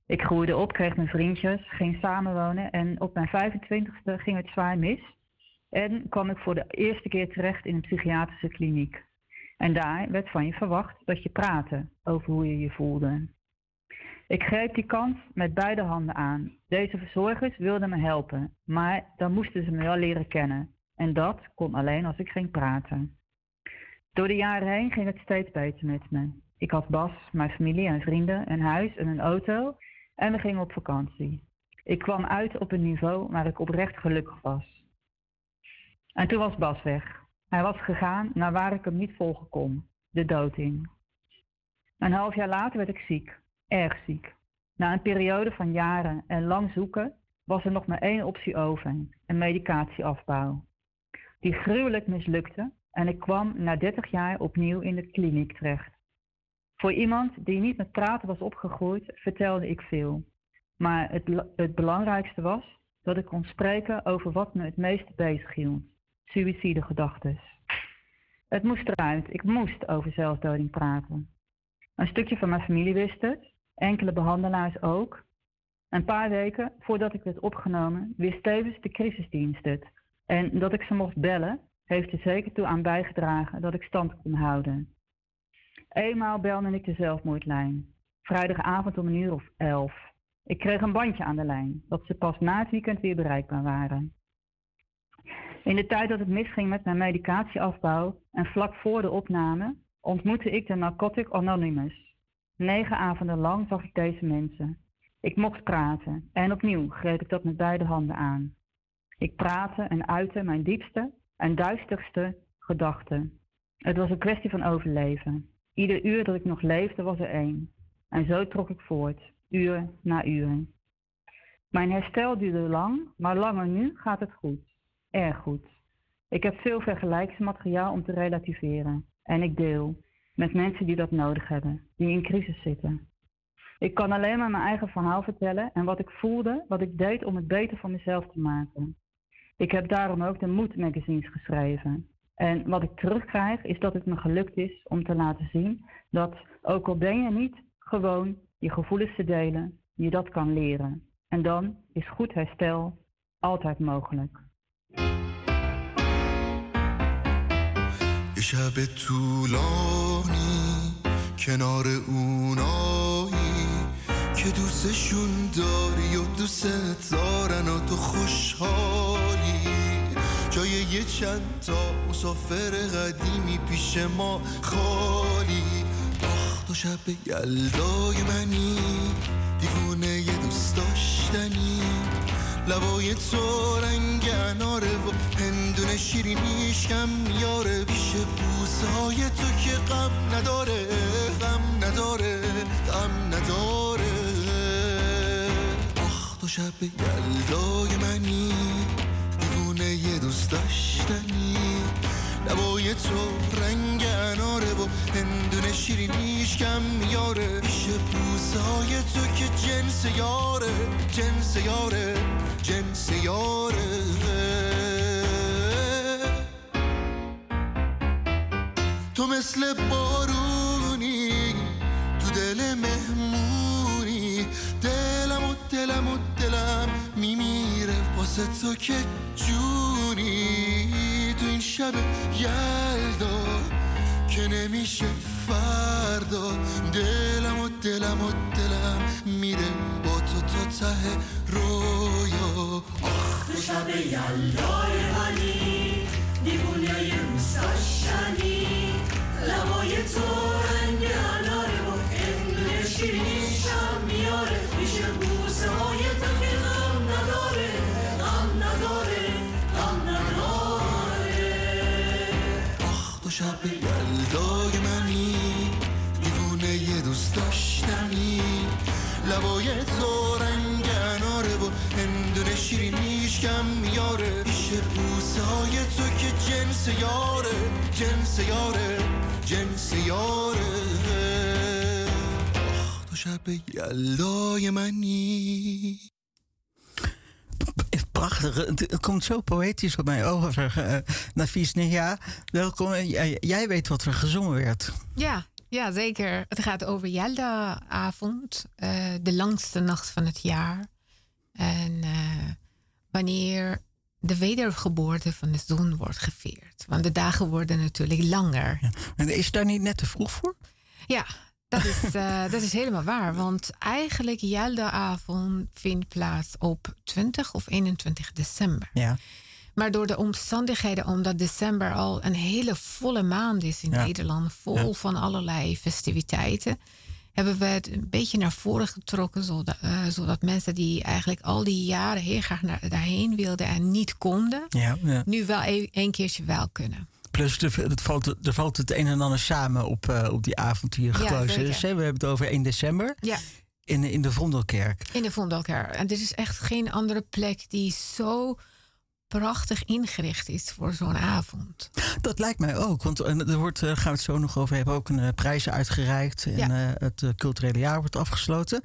Ik groeide op, kreeg mijn vriendjes, ging samenwonen en op mijn vijfentwintigste ging het zwaar mis. En kwam ik voor de eerste keer terecht in een psychiatrische kliniek. En daar werd van je verwacht dat je praatte over hoe je je voelde. Ik greep die kans met beide handen aan. Deze verzorgers wilden me helpen, maar dan moesten ze me wel leren kennen. En dat kon alleen als ik ging praten. Door de jaren heen ging het steeds beter met me. Ik had Bas, mijn familie en vrienden, een huis en een auto en we gingen op vakantie. Ik kwam uit op een niveau waar ik oprecht gelukkig was. En toen was Bas weg. Hij was gegaan naar waar ik hem niet volgen kon, de dood in. Een half jaar later werd ik ziek, erg ziek. Na een periode van jaren en lang zoeken was er nog maar één optie over, een medicatieafbouw. Die gruwelijk mislukte en ik kwam na dertig jaar opnieuw in de kliniek terecht. Voor iemand die niet met praten was opgegroeid, vertelde ik veel. Maar het, het belangrijkste was dat ik kon spreken over wat me het meeste bezighield. Suïcidegedachten. Het moest eruit. Ik moest over zelfdoding praten. Een stukje van mijn familie wist het. Enkele behandelaars ook. Een paar weken voordat ik werd opgenomen, wist tevens de crisisdienst het. En dat ik ze mocht bellen, heeft er zeker toe aan bijgedragen dat ik stand kon houden. Eenmaal belde ik de zelfmoordlijn. Vrijdagavond om een uur of elf. Ik kreeg een bandje aan de lijn, dat ze pas na het weekend weer bereikbaar waren. In de tijd dat het misging met mijn medicatieafbouw en vlak voor de opname, ontmoette ik de Narcotic Anonymous. Negen avonden lang zag ik deze mensen. Ik mocht praten en opnieuw greep ik dat met beide handen aan. Ik praatte en uitte mijn diepste en duisterste gedachten. Het was een kwestie van overleven. Ieder uur dat ik nog leefde was er één. En zo trok ik voort, uur na uur. Mijn herstel duurde lang, maar langer nu gaat het goed. Erg goed. Ik heb veel vergelijksmateriaal om te relativeren. En ik deel met mensen die dat nodig hebben, die in crisis zitten. Ik kan alleen maar mijn eigen verhaal vertellen en wat ik voelde, wat ik deed om het beter voor mezelf te maken. Ik heb daarom ook de Moed magazines geschreven. En wat ik terugkrijg is dat het me gelukt is om te laten zien dat, ook al ben je niet gewoon je gevoelens te delen, je dat kan leren. En dan is goed herstel altijd mogelijk. یه شب طولانی کنار اونایی که دوستشون داری و دوست دارن و تو خوشحالی جای یه چند تا مسافر قدیمی پیش ما خالی آخ تو شب یلدای منی دیوونه یه دوست داشتنی لبای تو رنگ اناره و هندونه شیرینیش کم میاره پیش بوسه های تو که غم نداره غم نداره غم نداره آخ تو شب یلدای منی دیوونه یه دوست داشتنی لبای تو رنگ اناره و هندونه شیرینیش کم میاره پیش بوسه های تو که جنس یاره جنس یاره جنس یاره تو مثل بارونی تو دل مهمونی دلم و دلم و دلم میمیره واسه تو که جونی تو این شب یلدا که نمیشه فردا دلم و دلم و دلم میره با تو تا ته رویا آخ تو شب یلدای منی دیوونه یه دوست داشتنی لبای تو رنگ اناره و هندونه شیرینیشم میاره میشه بوسه های تو که غم نداره غم نداره غم نداره آخ تو شب یلدای منی دیوونه یه دوست داشتنی لبای تو رنگ اناره و هندونه شیرینیش کم میاره پیش بوسه های تو که جنس یاره جنس یاره جنس یاره آخ تو شب یلدای منی Prachtig. Het komt zo poëtisch op mij over. Uh, Nafis Nia, welkom. Jij, jij weet wat er gezongen werd. Ja, Ja, zeker. Het gaat over Yalda-avond, uh, de langste nacht van het jaar. En uh, wanneer de wedergeboorte van de zon wordt gevierd. Want de dagen worden natuurlijk langer. Ja. En is het daar niet net te vroeg voor? Ja, dat is, uh, dat is helemaal waar. Want eigenlijk Yalda-avond vindt plaats op twintig of eenentwintig december. Ja. Maar door de omstandigheden, omdat december al een hele volle maand is in ja. Nederland, vol ja. van allerlei festiviteiten, hebben we het een beetje naar voren getrokken, zodat, uh, zodat mensen die eigenlijk al die jaren heel graag naar, daarheen wilden en niet konden, ja, ja. nu wel een, een keertje wel kunnen. Plus, er valt, er valt het een en ander samen op, uh, op die avond hier gekloosterd is. We hebben het over één december. Ja. In, in de Vondelkerk. In de Vondelkerk. En dit is echt geen andere plek die zo prachtig ingericht is voor zo'n avond. Dat lijkt mij ook, want er wordt, daar gaan we het zo nog over hebben, ook een uh, prijs uitgereikt en ja. uh, het uh, culturele jaar wordt afgesloten.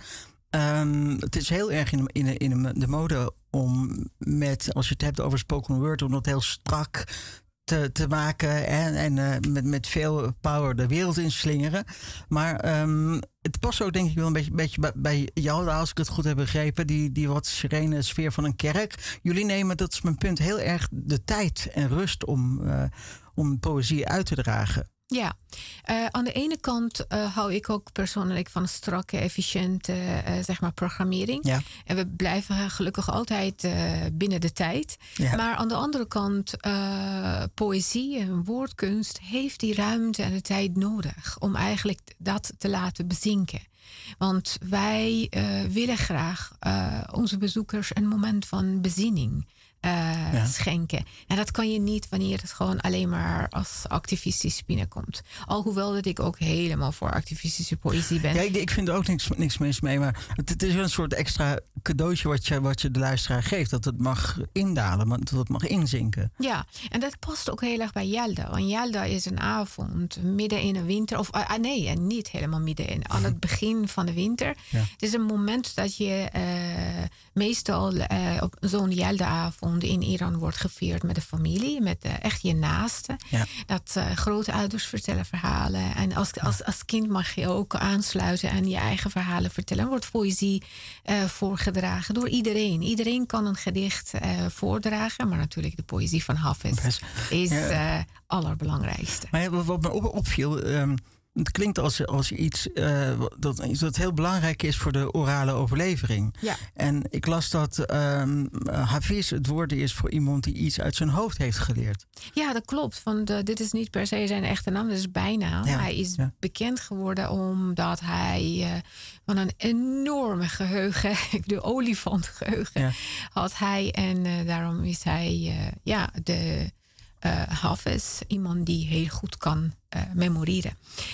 Um, het is heel erg in, in, in de mode om met, als je het hebt over spoken word, om dat heel strak te, te maken en, en uh, met, met veel power de wereld inslingeren. Maar um, het past ook denk ik wel een beetje, beetje bij, bij jou, als ik het goed heb begrepen, die, die wat serene sfeer van een kerk. Jullie nemen, dat is mijn punt, heel erg de tijd en rust om, uh, om poëzie uit te dragen. Ja, uh, aan de ene kant uh, hou ik ook persoonlijk van strakke, efficiënte uh, zeg maar programmering. Ja. En we blijven gelukkig altijd uh, binnen de tijd. Ja. Maar aan de andere kant, uh, poëzie en woordkunst heeft die ruimte en de tijd nodig om eigenlijk dat te laten bezinken. Want wij uh, willen graag uh, onze bezoekers een moment van bezinning Uh, ja. schenken. En dat kan je niet wanneer het gewoon alleen maar als activistisch binnenkomt. Alhoewel dat ik ook helemaal voor activistische poëzie ben. Ja, ik, ik vind er ook niks, niks mis mee. Maar het, het is wel een soort extra cadeautje wat je, wat je de luisteraar geeft. Dat het mag indalen, dat het mag inzinken. Ja, en dat past ook heel erg bij Yalda. Want Yalda is een avond midden in de winter. Of uh, nee, en niet helemaal midden in. Aan het begin van de winter. Ja. Het is een moment dat je uh, meestal uh, op zo'n Yalda-avond in Iran wordt gevierd met de familie, met uh, echt je naasten. Ja. Dat uh, grootouders vertellen verhalen. En als, als, als kind mag je ook aansluiten en je eigen verhalen vertellen. Er wordt poëzie uh, voorgedragen door iedereen. Iedereen kan een gedicht uh, voordragen, maar natuurlijk de poëzie van Hafez is het ja. uh, allerbelangrijkste. Maar ja, wat me op, opviel, um, het klinkt als, als iets uh, dat, dat heel belangrijk is voor de orale overlevering. Ja. En ik las dat um, Hafiz het woord is voor iemand die iets uit zijn hoofd heeft geleerd. Ja, dat klopt. Want uh, dit is niet per se zijn echte naam, dat is bijnaam. Ja. Hij is ja. bekend geworden omdat hij uh, van een enorme geheugen, de olifantgeheugen, ja. had hij. En uh, daarom is hij uh, ja, de uh, Hafiz, iemand die heel goed kan uh, memoreren.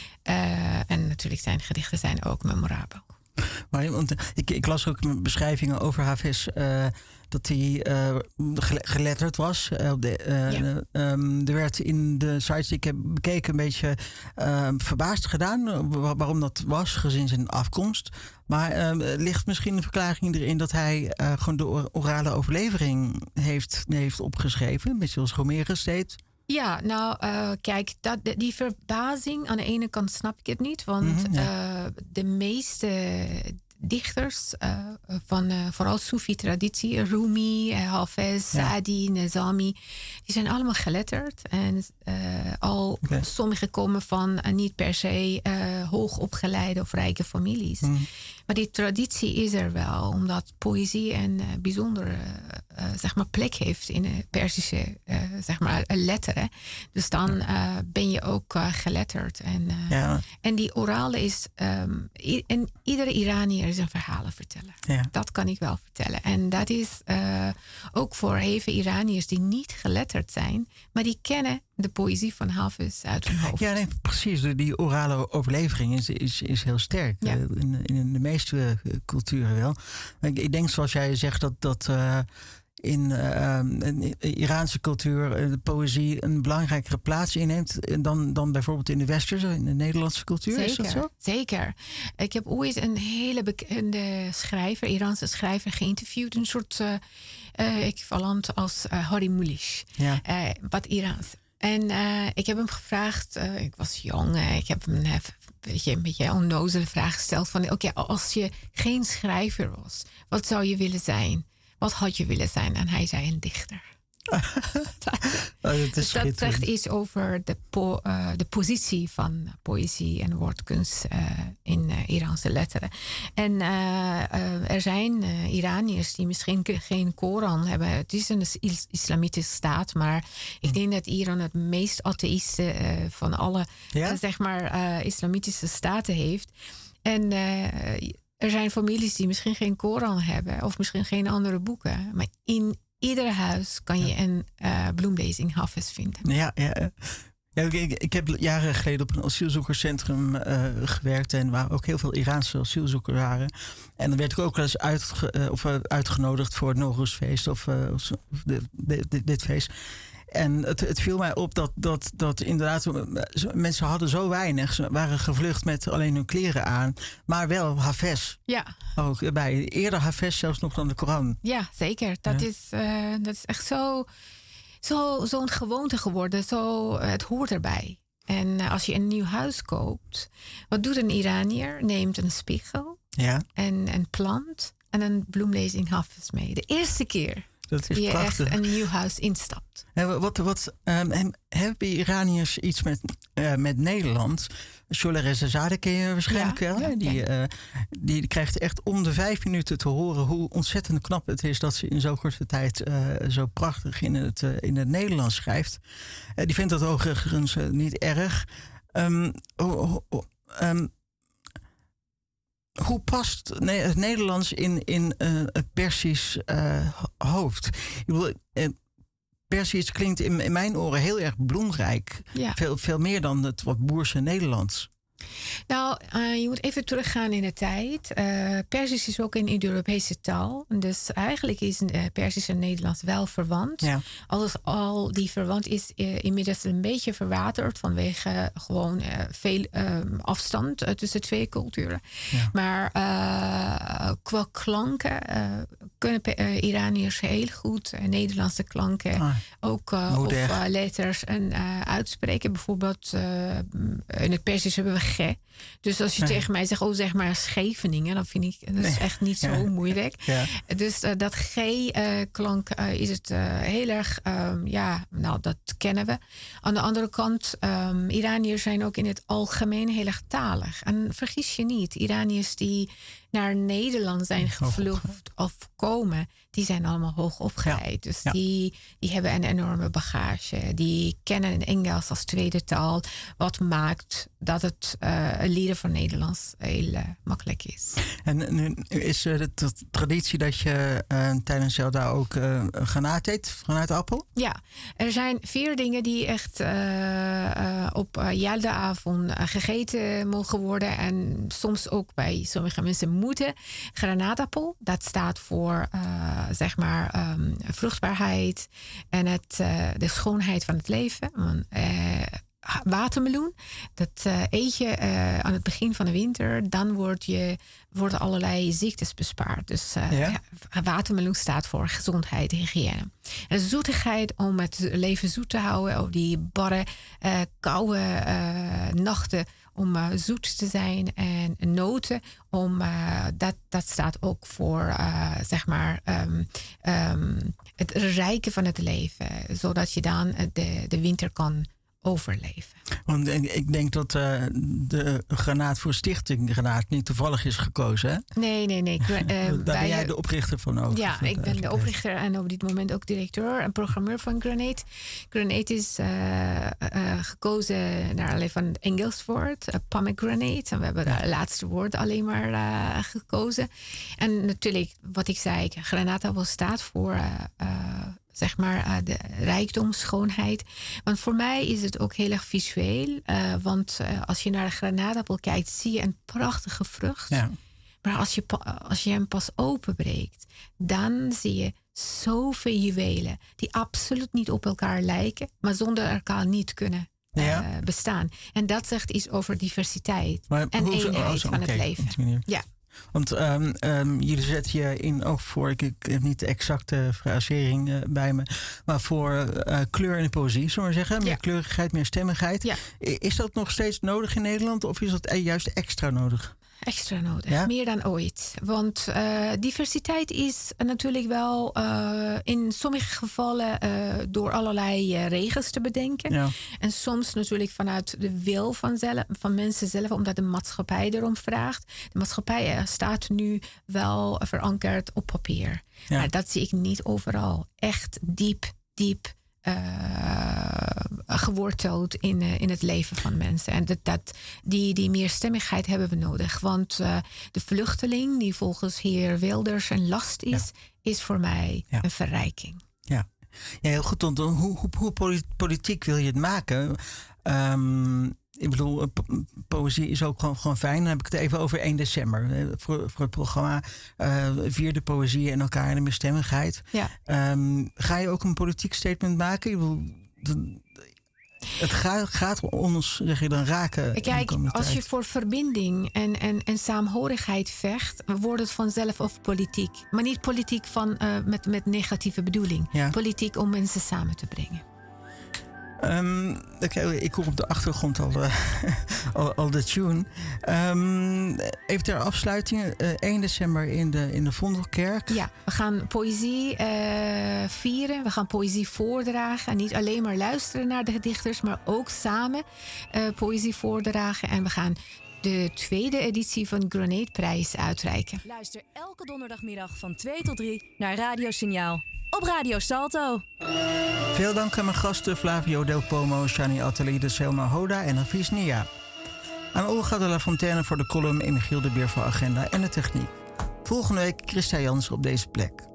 Uh, en natuurlijk zijn gedichten zijn ook memorabel. Maar, want ik, ik las ook beschrijvingen over Hafiz uh, dat hij uh, geletterd was. Uh, de, uh, ja. um, er werd in de sites die ik heb bekeken een beetje uh, verbaasd gedaan waarom dat was, gezien zijn afkomst. Maar uh, ligt misschien een verklaring erin dat hij uh, gewoon de orale overlevering heeft, heeft opgeschreven, een beetje zoals Homerus deed. Ja, nou, uh, kijk, dat, die verbazing, aan de ene kant snap ik het niet. Want mm-hmm, ja. uh, de meeste dichters uh, van uh, vooral Soefi-traditie, Rumi, uh, Hafez, Saadi, ja. Nizami, die zijn allemaal geletterd. En uh, al okay. sommigen komen van uh, niet per se uh, hoogopgeleide of rijke families. Mm. Maar die traditie is er wel, omdat poëzie een uh, bijzondere uh, zeg maar plek heeft in de Perzische uh, zeg maar, letteren. Dus dan uh, ben je ook uh, geletterd. En, uh, ja. en die orale is... Um, i- en iedere Iranier is een verhalenverteller. Ja. Dat kan ik wel vertellen. En dat is uh, ook voor even Iraniërs die niet geletterd zijn, maar die kennen de poëzie van Hafez uit hun hoofd. Ja, nee, precies. Die orale overlevering is, is, is heel sterk. Ja. In, in de meeste culturen wel. Ik, ik denk, zoals jij zegt, dat, dat uh, in uh, een Iraanse cultuur uh, de poëzie een belangrijkere plaats inneemt dan, dan bijvoorbeeld in de westerse, in de Nederlandse cultuur. Zeker, is dat zo? Zeker. Ik heb ooit een hele bekende schrijver, Iraanse schrijver, geïnterviewd. Een soort uh, uh, equivalent als uh, Harry Mulisch. Ja. Uh, wat Iraans. En uh, ik heb hem gevraagd, uh, ik was jong, uh, ik heb hem een, weet je, een beetje onnozele vraag gesteld van, oké, okay, als je geen schrijver was, wat zou je willen zijn? Wat had je willen zijn? En hij zei een dichter. dat, oh, dat, is dat zegt iets over de, po, uh, de positie van poëzie en woordkunst uh, in uh, Iraanse letteren. En uh, uh, er zijn uh, Iraniërs die misschien geen Koran hebben. Het is een is islamitische staat, maar ik denk dat Iran het meest atheïste uh, van alle ja? uh, zeg maar, uh, islamitische staten heeft. En uh, er zijn families die misschien geen Koran hebben of misschien geen andere boeken, maar in ieder huis kan je ja. een uh, bloemlezing Hafez vinden. Ja, ja. ja ik, ik heb jaren geleden op een asielzoekerscentrum uh, gewerkt en waar ook heel veel Iraanse asielzoekers waren. En dan werd ik ook wel eens uitge, uh, of, uh, uitgenodigd voor het Nowruz-feest of, uh, of de, de, de, dit feest. En het, het viel mij op dat, dat, dat inderdaad mensen hadden zo weinig. Ze waren gevlucht met alleen hun kleren aan. Maar wel Hafez. Ja. Ook bij. Eerder Hafez zelfs nog dan de Koran. Ja, zeker. Dat, ja. Is, uh, dat is echt zo, zo, zo'n gewoonte geworden. Zo, het hoort erbij. En uh, als je een nieuw huis koopt. Wat doet een Iranier? Neemt een spiegel. Ja. En een plant. En een bloemlezing Hafez mee. De eerste keer. Dat is die je prachtig. echt een nieuw huis instapt. En wat, wat, um, hebben Iraniërs iets met, uh, met Nederland? Sholarezazadeh ken je waarschijnlijk ja, wel. Ja, die, ja. uh, die krijgt echt om de vijf minuten te horen hoe ontzettend knap het is dat ze in zo'n korte tijd uh, zo prachtig in het, uh, in het Nederlands schrijft. Uh, die vindt dat overigens uh, niet erg. Um, uh, um, Hoe past het Nederlands in, in uh, het Persisch uh, hoofd? Ik bedoel, uh, Persisch klinkt in, in mijn oren heel erg bloemrijk. Ja. Veel, veel meer dan het wat boerse Nederlands. Nou, uh, je moet even teruggaan in de tijd. Uh, Persisch is ook een Indo-Europese taal. Dus eigenlijk is uh, Persisch en Nederlands wel verwant. Ja. Als al die verwant is uh, inmiddels een beetje verwaterd vanwege uh, gewoon uh, veel uh, afstand uh, tussen twee culturen. Ja. Maar uh, qua klanken uh, kunnen uh, Iraniërs heel goed uh, Nederlandse klanken ah, ook uh, of uh, letters en uh, uitspreken. Bijvoorbeeld uh, in het Persisch hebben we ge. Dus als je nee. tegen mij zegt, oh zeg maar Scheveningen, dan vind ik dat is nee. echt niet zo ja. moeilijk. Ja. Dus uh, dat G-klank uh, uh, is het uh, heel erg, um, ja, nou dat kennen we. Aan de andere kant, um, Iraniërs zijn ook in het algemeen heel erg talig. En vergis je niet, Iraniërs die naar Nederland zijn gevlucht of komen, die zijn allemaal hoog opgeleid. Ja. Dus ja. die, die hebben een enorme bagage. Die kennen Engels als tweede taal. Wat maakt dat het uh, leren van Nederlands heel uh, makkelijk is. En nu is uh, de t- traditie dat je uh, tijdens jou daar ook uh, granaat eet, granaatappel? Ja, er zijn vier dingen die echt uh, uh, op uh, Jalda-avond uh, gegeten mogen worden. En soms ook bij sommige mensen moeten. Granaatappel, dat staat voor uh, zeg maar um, vruchtbaarheid en het, uh, de schoonheid van het leven. Uh, watermeloen, dat uh, eet je uh, aan het begin van de winter. Dan word je, worden allerlei ziektes bespaard. Dus uh, ja? Ja, watermeloen staat voor gezondheid, hygiëne. En zoetigheid om het leven zoet te houden. Of die barre, uh, koude uh, nachten om uh, zoet te zijn. En noten, om, uh, dat, dat staat ook voor uh, zeg maar um, um, het rijken van het leven. Zodat je dan de, de winter kan overleven. Want ik denk dat uh, de granaat voor Stichting Granaat niet toevallig is gekozen, hè? Nee, nee, nee. Uh, Daar ben jij de oprichter van ook. Ja, ik ben de oprichter en op dit moment ook directeur en programmeur van Granate. Granate is uh, uh, gekozen naar alleen van het Engels woord, uh, pomegranate. En we hebben ja. het laatste woord alleen maar uh, gekozen. En natuurlijk, wat ik zei, granaatappel staat voor Uh, uh, zeg maar uh, de rijkdom, schoonheid. Want voor mij is het ook heel erg visueel. Uh, want uh, als je naar de granaatappel kijkt, zie je een prachtige vrucht. Ja. Maar als je, als je hem pas openbreekt, dan zie je zoveel juwelen die absoluut niet op elkaar lijken, maar zonder elkaar niet kunnen uh, ja. bestaan. En dat zegt iets over diversiteit maar en eenheid oh, zo, van okay. het leven. Ja. Want um, um, jullie zetten je in ook voor, ik, ik heb niet de exacte frasering uh, bij me, maar voor uh, kleur in de poëzie, zullen we zeggen. Meer ja. kleurigheid, meer stemmigheid. Ja. Is dat nog steeds nodig in Nederland of is dat juist extra nodig? Extra nodig, ja? Meer dan ooit. Want uh, diversiteit is natuurlijk wel uh, in sommige gevallen uh, door allerlei uh, regels te bedenken. Ja. En soms natuurlijk vanuit de wil van, zelf, van mensen zelf, omdat de maatschappij erom vraagt. De maatschappij uh, staat nu wel verankerd op papier. Ja. Maar dat zie ik niet overal. Echt diep, diep. Uh, geworteld in, uh, in het leven van mensen. En dat, dat, die, die meerstemmigheid hebben we nodig. Want uh, de vluchteling die volgens heer Wilders een last is, ja. is voor mij ja. een verrijking. Ja, ja heel goed. Hoe, hoe, hoe politiek wil je het maken? Um, ik bedoel, po- poëzie is ook gewoon, gewoon fijn. Dan heb ik het even over één december. Voor, voor het programma uh, vierde poëzie en elkaar in de meerstemmigheid. Ja. Um, ga je ook een politiek statement maken? Ik bedoel, de, het gaat, gaat ons, zeg je dan, raken. Kijk, als je voor verbinding en, en, en saamhorigheid vecht, wordt het vanzelf over politiek. Maar niet politiek van, uh, met, met negatieve bedoeling. Ja. Politiek om mensen samen te brengen. Um, okay, ik hoor op de achtergrond al, uh, al, al de tune. Um, even ter afsluiting, uh, één december in de, in de Vondelkerk. Ja, we gaan poëzie uh, vieren. We gaan poëzie voordragen. En niet alleen maar luisteren naar de dichters, maar ook samen uh, poëzie voordragen. En we gaan de tweede editie van Grenade-prijs uitreiken. Luister elke donderdagmiddag van twee tot drie naar Radio Signaal. Op Radio Salto. Veel dank aan mijn gasten Flavio Del Pomo, Shani Atelier, Selma Hoda en Hafiz Nia. Aan Olga de la Fontaine voor de column en Michiel de Beer voor Agenda en de techniek. Volgende week Christa Jansen op deze plek.